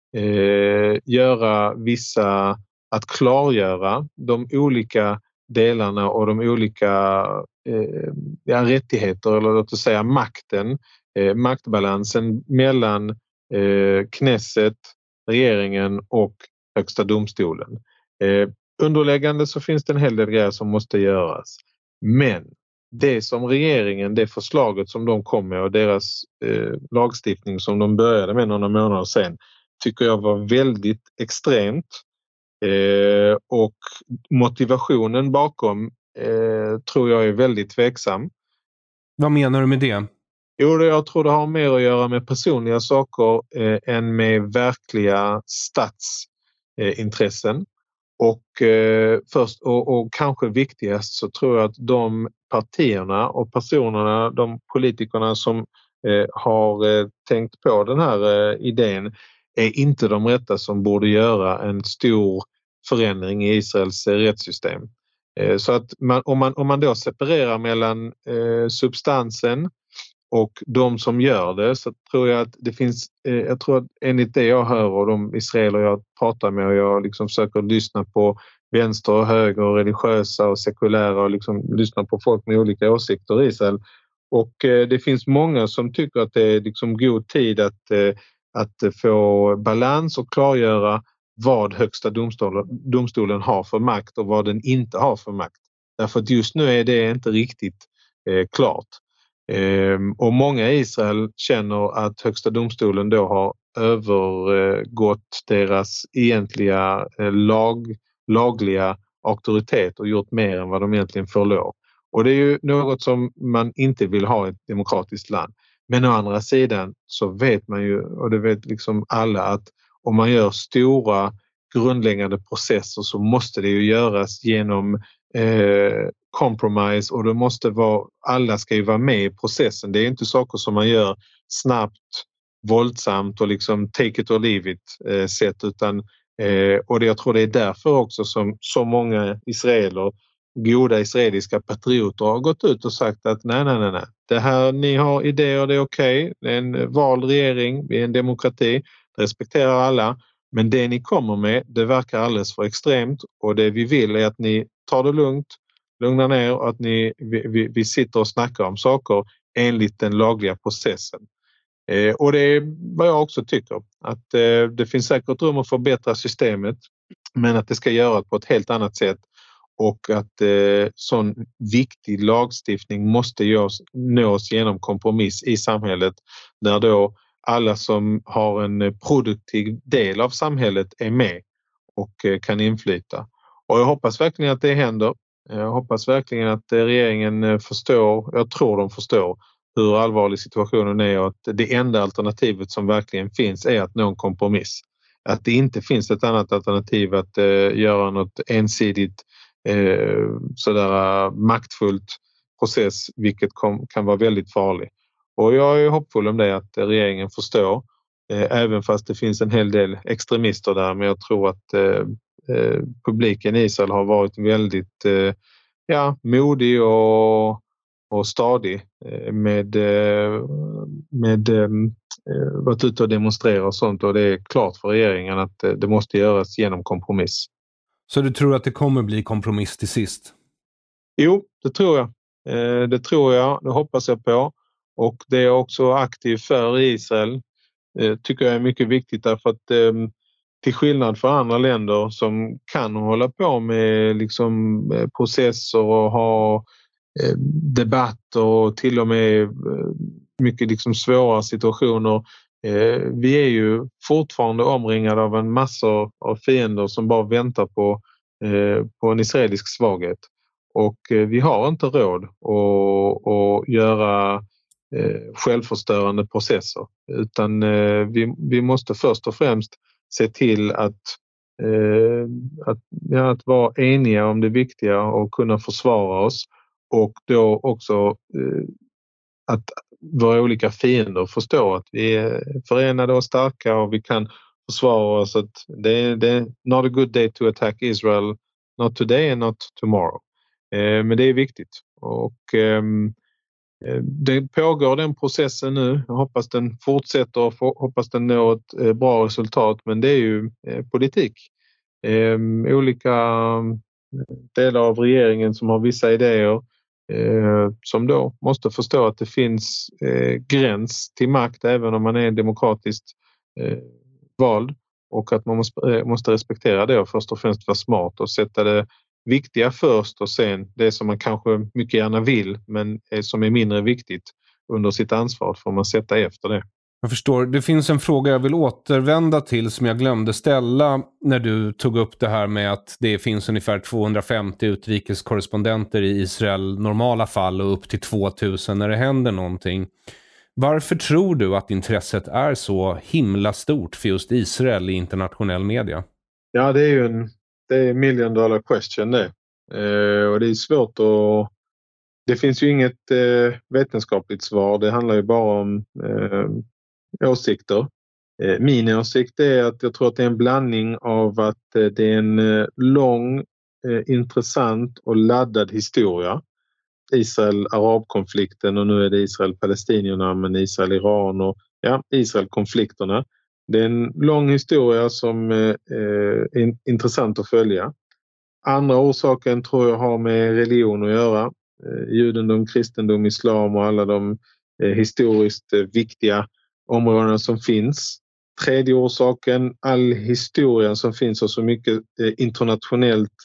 klargöra de olika delarna och de olika rättigheter eller låt oss säga maktbalansen mellan Knesset, regeringen och Högsta domstolen. Underläggande så finns det en hel del grejer som måste göras. Men det som regeringen, det förslaget som de kom med och deras lagstiftning som de började med några månader sedan tycker jag var väldigt extremt. Och motivationen bakom tror jag är väldigt tveksam. Vad menar du med det? Jo, jag tror det har mer att göra med personliga saker än med verkliga statsintressen. Och först och kanske viktigast så tror jag att de partierna och personerna, de politikerna som har tänkt på den här idén är inte de rätta som borde göra en stor förändring i Israels rättssystem. Så att om man då separerar mellan substansen och de som gör det så tror jag att det finns, jag tror att enligt det jag hör och de israeler jag pratar med och jag liksom försöker lyssna på vänster och höger och religiösa och sekulära och liksom lyssna på folk med olika åsikter i Israel. Och det finns många som tycker att det är liksom god tid att få balans och klargöra vad Högsta domstolen har för makt och vad den inte har för makt. Därför att just nu är det inte riktigt klart. Och många i Israel känner att högsta domstolen då har övergått deras egentliga lagliga auktoritet och gjort mer än vad de egentligen får lov. Och det är ju något som man inte vill ha i ett demokratiskt land. Men å andra sidan så vet man ju, och det vet liksom alla, att om man gör stora grundläggande processer så måste det ju göras genom compromise, och det måste vara, alla ska ju vara med i processen. Det är inte saker som man gör snabbt, våldsamt och liksom take it or leave it sätt, utan och jag tror det är därför också som så många israeler, goda israeliska patrioter, har gått ut och sagt att nej. Det här, ni har idéer, det är okej. Det är en vald regering, vi är en demokrati, det respekterar alla. Men det ni kommer med, det verkar alldeles för extremt, och det vi vill är att ni tar det lugnt, lugnar ner, och att vi sitter och snackar om saker enligt den lagliga processen. Och det är vad jag också tycker, att det finns säkert rum att förbättra systemet, men att det ska göras på ett helt annat sätt, och att sån viktig lagstiftning måste nås genom kompromiss i samhället, där då alla som har en produktiv del av samhället är med och kan inflyta. Och jag hoppas verkligen att det händer. Jag hoppas verkligen att regeringen förstår, jag tror de förstår hur allvarlig situationen är, och att det enda alternativet som verkligen finns är att nå en kompromiss. Att det inte finns ett annat alternativ att göra något ensidigt sådär maktfullt process, vilket kan vara väldigt farligt. Och jag är hoppfull om det, att regeringen förstår, även fast det finns en hel del extremister där, men jag tror att publiken i Israel har varit väldigt modig och stadig med varit ute och demonstrera och sånt, och det är klart för regeringen att det måste göras genom kompromiss. Så du tror att det kommer bli kompromiss till sist? Jo, det tror jag. Det hoppas jag på. Och det är också aktiv för Israel. Tycker jag är mycket viktigt, därför att till skillnad från andra länder som kan hålla på med liksom processer och ha debatter och till och med mycket liksom svåra situationer. Vi är ju fortfarande omringade av en massa av fiender som bara väntar på en israelisk svaghet. Och vi har inte råd att göra självförstörande processer, utan vi måste först och främst se till att vara eniga om det viktiga och kunna försvara oss, och då också att våra olika fiender förstår att vi är förenade och starka och vi kan försvara oss. Att det är not a good day to attack Israel, not today and not tomorrow. Men det är viktigt, och det pågår den processen nu. Jag hoppas den fortsätter och hoppas den når ett bra resultat, men det är ju politik. Olika delar av regeringen som har vissa idéer som då måste förstå att det finns gräns till makt även om man är demokratiskt vald, och att man måste respektera det och först och främst vara smart och sätta det viktiga först, och sen det som man kanske mycket gärna vill men som är mindre viktigt under sitt ansvar får man sätta efter det. Jag förstår. Det finns en fråga jag vill återvända till som jag glömde ställa när du tog upp det här med att det finns ungefär 250 utrikeskorrespondenter i Israel normala fall och upp till 2000 när det händer någonting. Varför tror du att intresset är så himla stort för just Israel i internationell media? Ja, det är ju det är million dollar question det. Och det är svårt att... Det finns ju inget vetenskapligt svar. Det handlar ju bara om åsikter. Min åsikt är att jag tror att det är en blandning av att det är en lång, intressant och laddad historia. Israel-Arab-konflikten, och nu är det Israel-Palestinierna, men Israel-Iran och Israel-konflikterna. Det är en lång historia som är intressant att följa. Andra orsaken tror jag har med religion att göra. Judendom, kristendom, islam och alla de historiskt viktiga områdena som finns. Tredje orsaken, all historien som finns och så mycket internationellt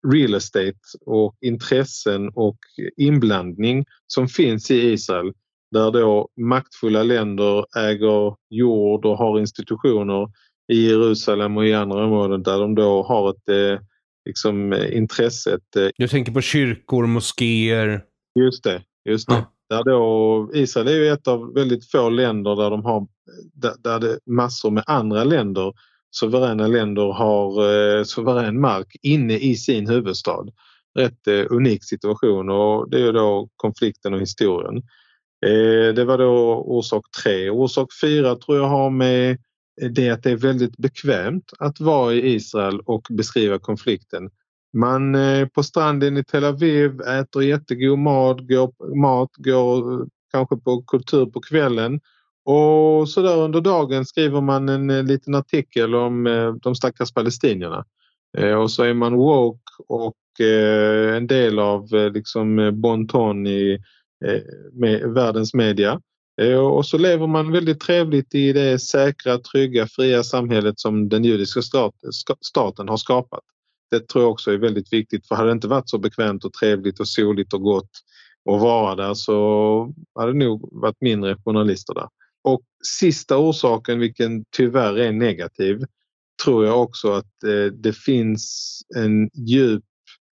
real estate och intressen och inblandning som finns i Israel, där då maktfulla länder äger jord och har institutioner i Jerusalem och i andra områden där de då har ett intresset. Du tänker på kyrkor, moskéer. Just det. Där då, Israel är ju ett av väldigt få länder där det massor med andra länder, suveräna länder, har suverän mark inne i sin huvudstad. Rätt unik situation, och det är ju då konflikten och historien. Det var då orsak 3. Orsak 4 tror jag har med det att det är väldigt bekvämt att vara i Israel och beskriva konflikten. Man på stranden i Tel Aviv äter jättegod mat, går kanske på kultur på kvällen, och så där under dagen skriver man en liten artikel om de stackars palestinierna. Och så är man woke och en del av bon ton i världens media. Och så lever man väldigt trevligt i det säkra, trygga, fria samhället som den judiska staten har skapat. Det tror jag också är väldigt viktigt, för hade det inte varit så bekvämt och trevligt och soligt och gott att vara där, så hade det nog varit mindre journalister där. Och sista orsaken, vilken tyvärr är negativ, tror jag också att det finns en djup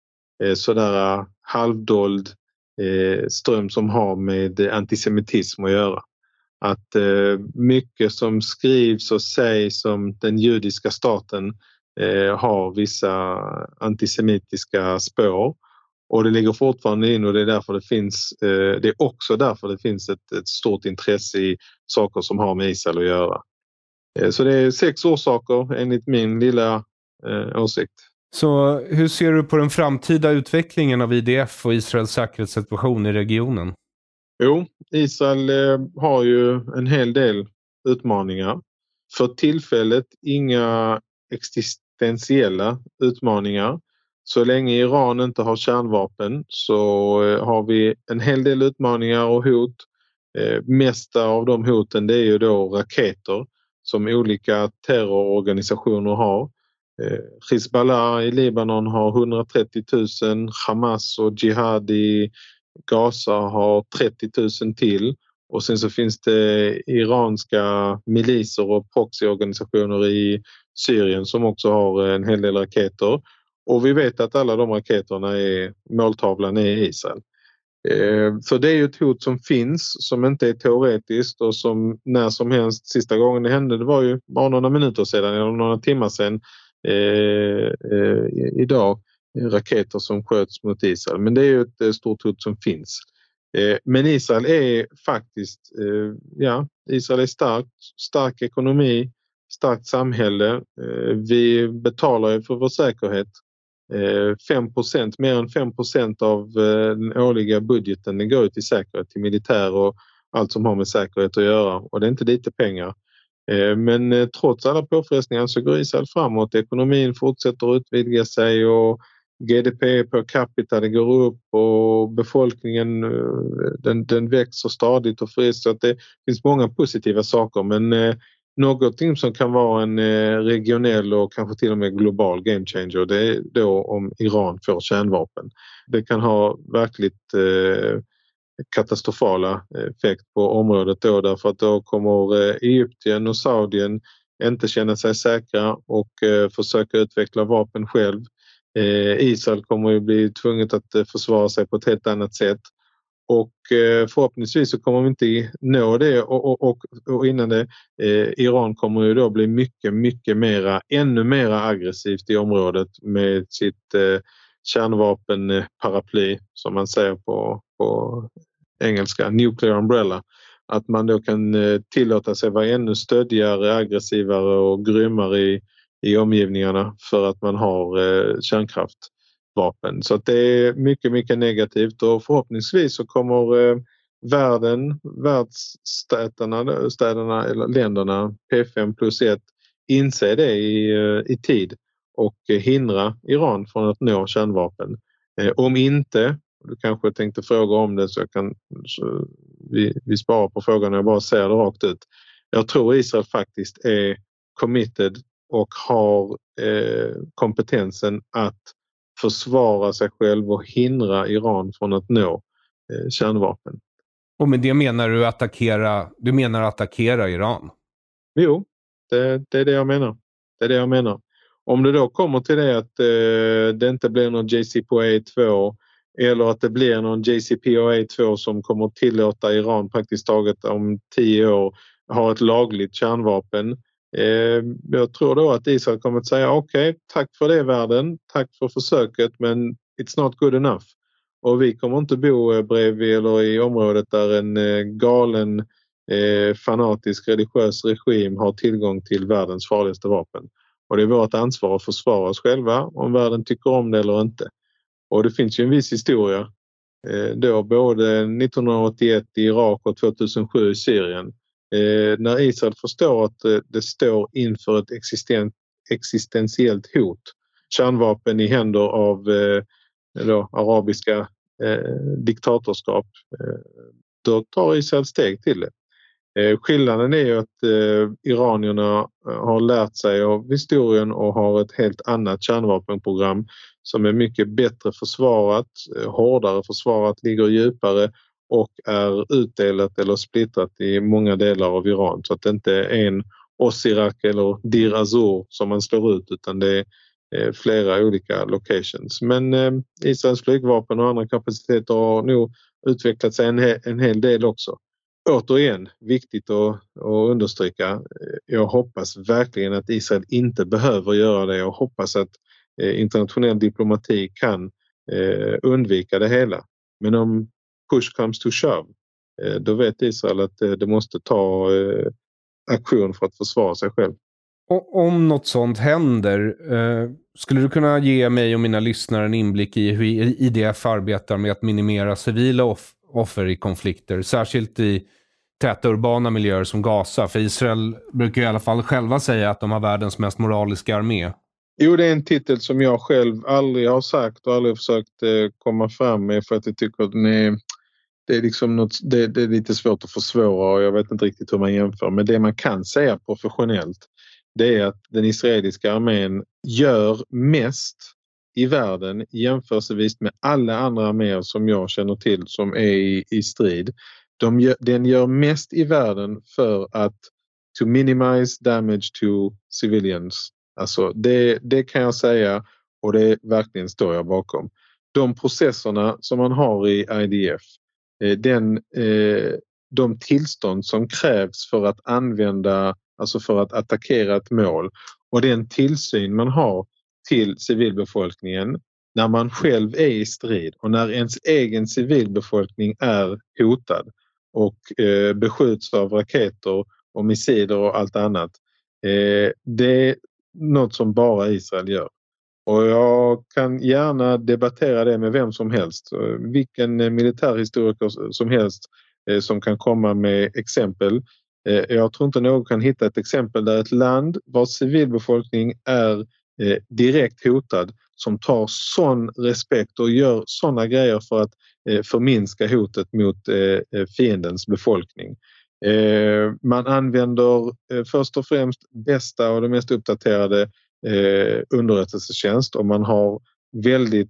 sådär halvdold ström som har med antisemitism att göra. Att mycket som skrivs och sägs om den judiska staten har vissa antisemitiska spår, och det ligger fortfarande in, och det är därför det är också därför det finns ett stort intresse i saker som har med Israel att göra. Så det är 6 orsaker enligt min lilla åsikt. Så hur ser du på den framtida utvecklingen av IDF och Israels säkerhetssituation i regionen? Jo, Israel har ju en hel del utmaningar. För tillfället inga existentiella utmaningar. Så länge Iran inte har kärnvapen så har vi en hel del utmaningar och hot. Mesta av de hoten, det är ju då raketer som olika terrororganisationer har. Hezbollah i Libanon har 130 000, Hamas och Jihad i Gaza har 30 000 till, och sen så finns det iranska miliser och proxyorganisationer i Syrien som också har en hel del raketer, och vi vet att alla de raketerna är måltavlan i Israel. Så det är ju ett hot som finns, som inte är teoretiskt, och som när som helst, sista gången det hände, det var ju bara några minuter sedan eller några timmar sedan idag, raketer som sköts mot Israel. Men det är ju ett stort hot som finns. Men Israel är faktiskt, Israel är stark ekonomi, starkt samhälle. Vi betalar ju för vår säkerhet. 5%, mer än 5% av den årliga budgeten, den går ut i säkerhet, till militär och allt som har med säkerhet att göra, och det är inte lite pengar. Men trots alla påfrestningar så går Israel framåt. Ekonomin fortsätter att utvidga sig, och GDP per capita det går upp, och befolkningen den växer stadigt och friskt, så att det finns många positiva saker. Men någonting som kan vara en regionell och kanske till och med global game changer, det är då om Iran får kärnvapen. Det kan ha verkligt katastrofala effekt på området då, därför att då kommer Egypten och Saudien inte känna sig säkra och försöka utveckla vapen själv. Israel kommer ju bli tvunget att försvara sig på ett helt annat sätt, och förhoppningsvis så kommer vi inte nå det, och innan det Iran kommer ju då bli mycket ännu mera aggressivt i området med sitt kärnvapenparaply, som man säger på engelska, nuclear umbrella, att man då kan tillåta sig vara ännu stöddigare, aggressivare och grymmare i omgivningarna för att man har kärnkraftvapen. Så att det är mycket negativt, och förhoppningsvis så kommer världsstäderna eller länderna P5+1 inse det i tid och hindra Iran från att nå kärnvapen. Om inte, du kanske tänkte fråga om det, så vi sparar på frågan och jag bara säger det rakt ut. Jag tror Israel faktiskt är committed och har kompetensen att försvara sig själv och hindra Iran från att nå kärnvapen. Och med det menar du attackera Iran? Jo, det är det jag menar. Det är det jag menar. Om det då kommer till det att det inte blir någon JCPOA 2 eller att det blir någon JCPOA 2 som kommer att tillåta Iran praktiskt taget om 10 år ha ett lagligt kärnvapen. Jag tror då att Israel kommer att säga okej, tack för det världen, tack för försöket, men it's not good enough. Och vi kommer inte bo bredvid eller i området där en galen fanatisk religiös regim har tillgång till världens farligaste vapen. Och det är vårt ansvar att försvara oss själva om världen tycker om det eller inte. Och det finns ju en viss historia då både 1981 i Irak och 2007 i Syrien. När Israel förstår att det står inför ett existentiellt hot, kärnvapen i händer av arabiska diktatorskap, då tar Israel steg till det. Skillnaden är ju att iranierna har lärt sig av historien och har ett helt annat kärnvapenprogram som är mycket bättre försvarat, hårdare försvarat, ligger djupare och är utdelat eller splittrat i många delar av Iran. Så att det inte är en Osirak eller Dir Azur som man slår ut, utan det är flera olika locations. Men Israels flygvapen och andra kapaciteter har nog utvecklat sig en hel del också. Återigen, viktigt att understryka. Jag hoppas verkligen att Israel inte behöver göra det. Jag hoppas att internationell diplomati kan undvika det hela. Men om push comes to shove, då vet Israel att det måste ta aktion för att försvara sig själv. Och om något sånt händer, skulle du kunna ge mig och mina lyssnare en inblick i hur IDF arbetar med att minimera civila offer i konflikter, särskilt i täta urbana miljöer som Gaza? För Israel brukar i alla fall själva säga att de har världens mest moraliska armé. Jo, det är en titel som jag själv aldrig har sagt och aldrig försökt komma fram med, för att jag tycker att det är liksom något, det är lite svårt att försvåra och jag vet inte riktigt hur man jämför. Men det man kan säga professionellt, det är att den israeliska armén gör mest i världen jämförelsevis med alla andra arméer som jag känner till som är i strid. Den gör mest i världen för att to minimize damage to civilians. Alltså det kan jag säga, och det verkligen står jag bakom. De processerna som man har i IDF, de tillstånd som krävs för att använda, alltså för att attackera ett mål, och den tillsyn man har till civilbefolkningen när man själv är i strid och när ens egen civilbefolkning är hotad och beskjuts av raketer och missiler och allt annat. Det är något som bara Israel gör. Och jag kan gärna debattera det med vem som helst. Vilken militärhistoriker som helst som kan komma med exempel. Jag tror inte någon kan hitta ett exempel där ett land vars civilbefolkning är direkt hotad som tar sån respekt och gör såna grejer för att förminska hotet mot fiendens befolkning. Man använder först och främst bästa och det mest uppdaterade underrättelsetjänst, och man har väldigt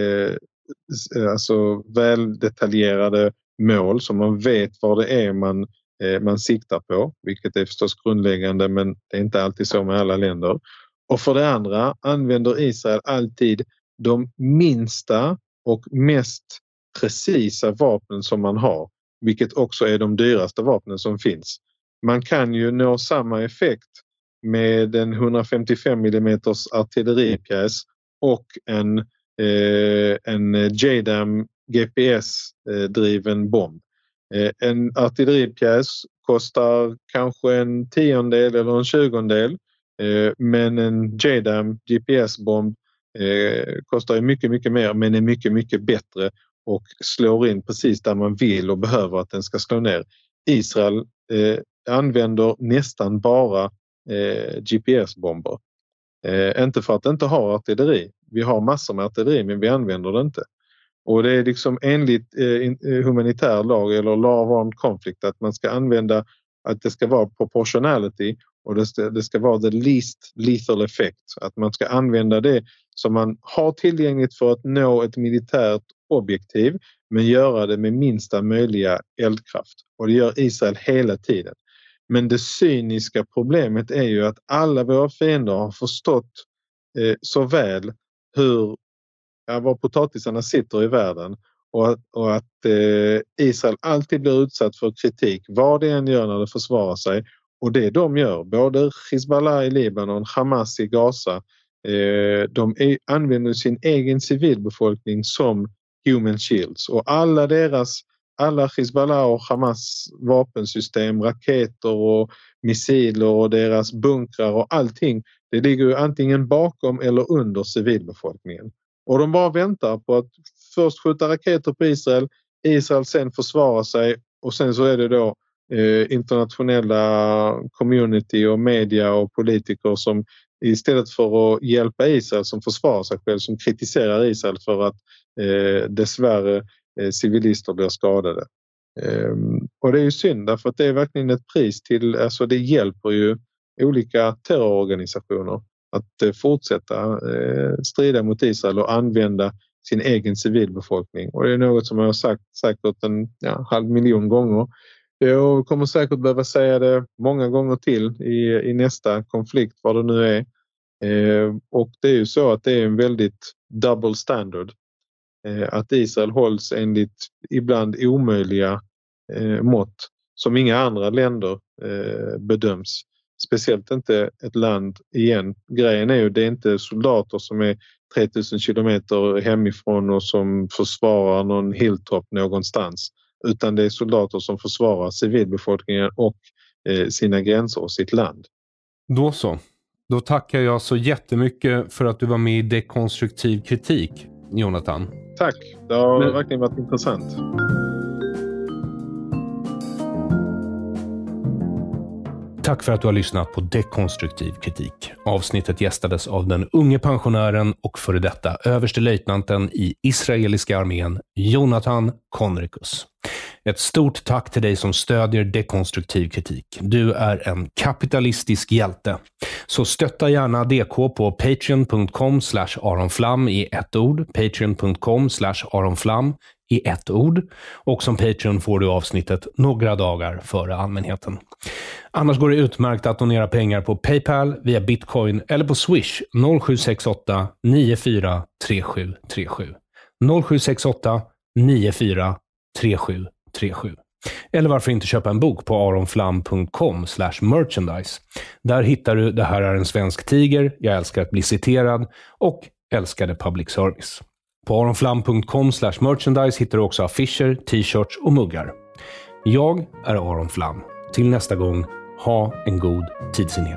väl detaljerade mål som man vet vad det är man siktar på, vilket är förstås grundläggande, men det är inte alltid så med alla länder. Och för det andra använder Israel alltid de minsta och mest precisa vapnen som man har, vilket också är de dyraste vapnen som finns. Man kan ju nå samma effekt med en 155 mm artilleripjäs och en JDAM GPS-driven bomb. En artilleripjäs kostar kanske en 10:e eller en 20:e, men en JDAM GPS-bomb kostar ju mycket, mycket mer, men är mycket, mycket bättre och slår in precis där man vill och behöver att den ska slå ner. Israel använder nästan bara GPS-bomber. Inte för att det inte har artilleri. Vi har massor med artilleri, men vi använder det inte. Och det är liksom enligt humanitär lag eller law of armed conflict att man ska använda, att det ska vara proportionality, Och det ska vara the least lethal effect. Att man ska använda det som man har tillgängligt för att nå ett militärt objektiv, men göra det med minsta möjliga eldkraft. Och det gör Israel hela tiden. Men det cyniska problemet är ju att alla våra fiender har förstått så väl var potatisarna sitter i världen och att Israel alltid blir utsatt för kritik vad det än gör när det försvarar sig. Och det de gör, både Hezbollah i Libanon, Hamas i Gaza, de använder sin egen civilbefolkning som human shields. Och alla Hezbollah och Hamas vapensystem, raketer och missiler och deras bunkrar och allting, det ligger ju antingen bakom eller under civilbefolkningen. Och de bara väntar på att först skjuta raketer på Israel sen försvarar sig, och sen så är det då internationella community och media och politiker som istället för att hjälpa Israel som försvarar sig själv, som kritiserar Israel för att dessvärre civilister blir skadade. Och det är ju synd, därför att det är verkligen ett pris till, alltså det hjälper ju olika terrororganisationer att fortsätta strida mot Israel och använda sin egen civilbefolkning. Och det är något som jag har sagt säkert 500 000 gånger. Jag kommer säkert behöva säga det många gånger till i nästa konflikt, vad det nu är. Och det är ju så att det är en väldigt double standard. Att Israel hålls enligt ibland omöjliga mått som inga andra länder bedöms. Speciellt inte ett land igen. Grejen är ju, det är inte soldater som är 3000 kilometer hemifrån och som försvarar någon hilltop någonstans. Utan det är soldater som försvarar civilbefolkningen och sina gränser och sitt land. Då så. Då tackar jag så jättemycket för att du var med i Dekonstruktiv kritik, Jonathan. Tack, det har verkligen varit intressant. Tack för att du har lyssnat på Dekonstruktiv kritik. Avsnittet gästades av den unge pensionären och före detta överstelöjtnanten i israeliska armén, Jonathan Conricus. Ett stort tack till dig som stödjer Dekonstruktiv kritik. Du är en kapitalistisk hjälte. Så stötta gärna DK på patreon.com/aronflam i ett ord. Patreon.com/aronflam i ett ord. Och som Patreon får du avsnittet några dagar före allmänheten. Annars går det utmärkt att donera pengar på PayPal, via Bitcoin eller på Swish 0768 94 3737. 0768 94 3737. Eller varför inte köpa en bok på aronflam.com/merchandise. Där hittar du Det här är en svensk tiger, Jag älskar att bli citerad och Älskade public service. På aronflam.com/merchandise hittar du också affischer, t-shirts och muggar. Jag är Aron Flam. Till nästa gång, ha en god tidsenhet.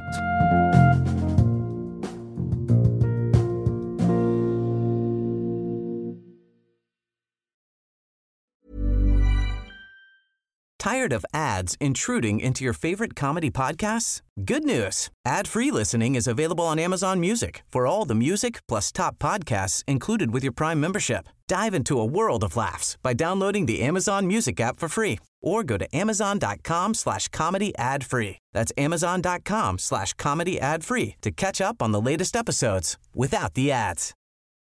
Tired of ads intruding into your favorite comedy podcasts? Good news. Ad-free listening is available on Amazon Music for all the music plus top podcasts included with your Prime membership. Dive into a world of laughs by downloading the Amazon Music app for free or go to amazon.com/comedy ad-free. That's amazon.com/comedy ad-free to catch up on the latest episodes without the ads.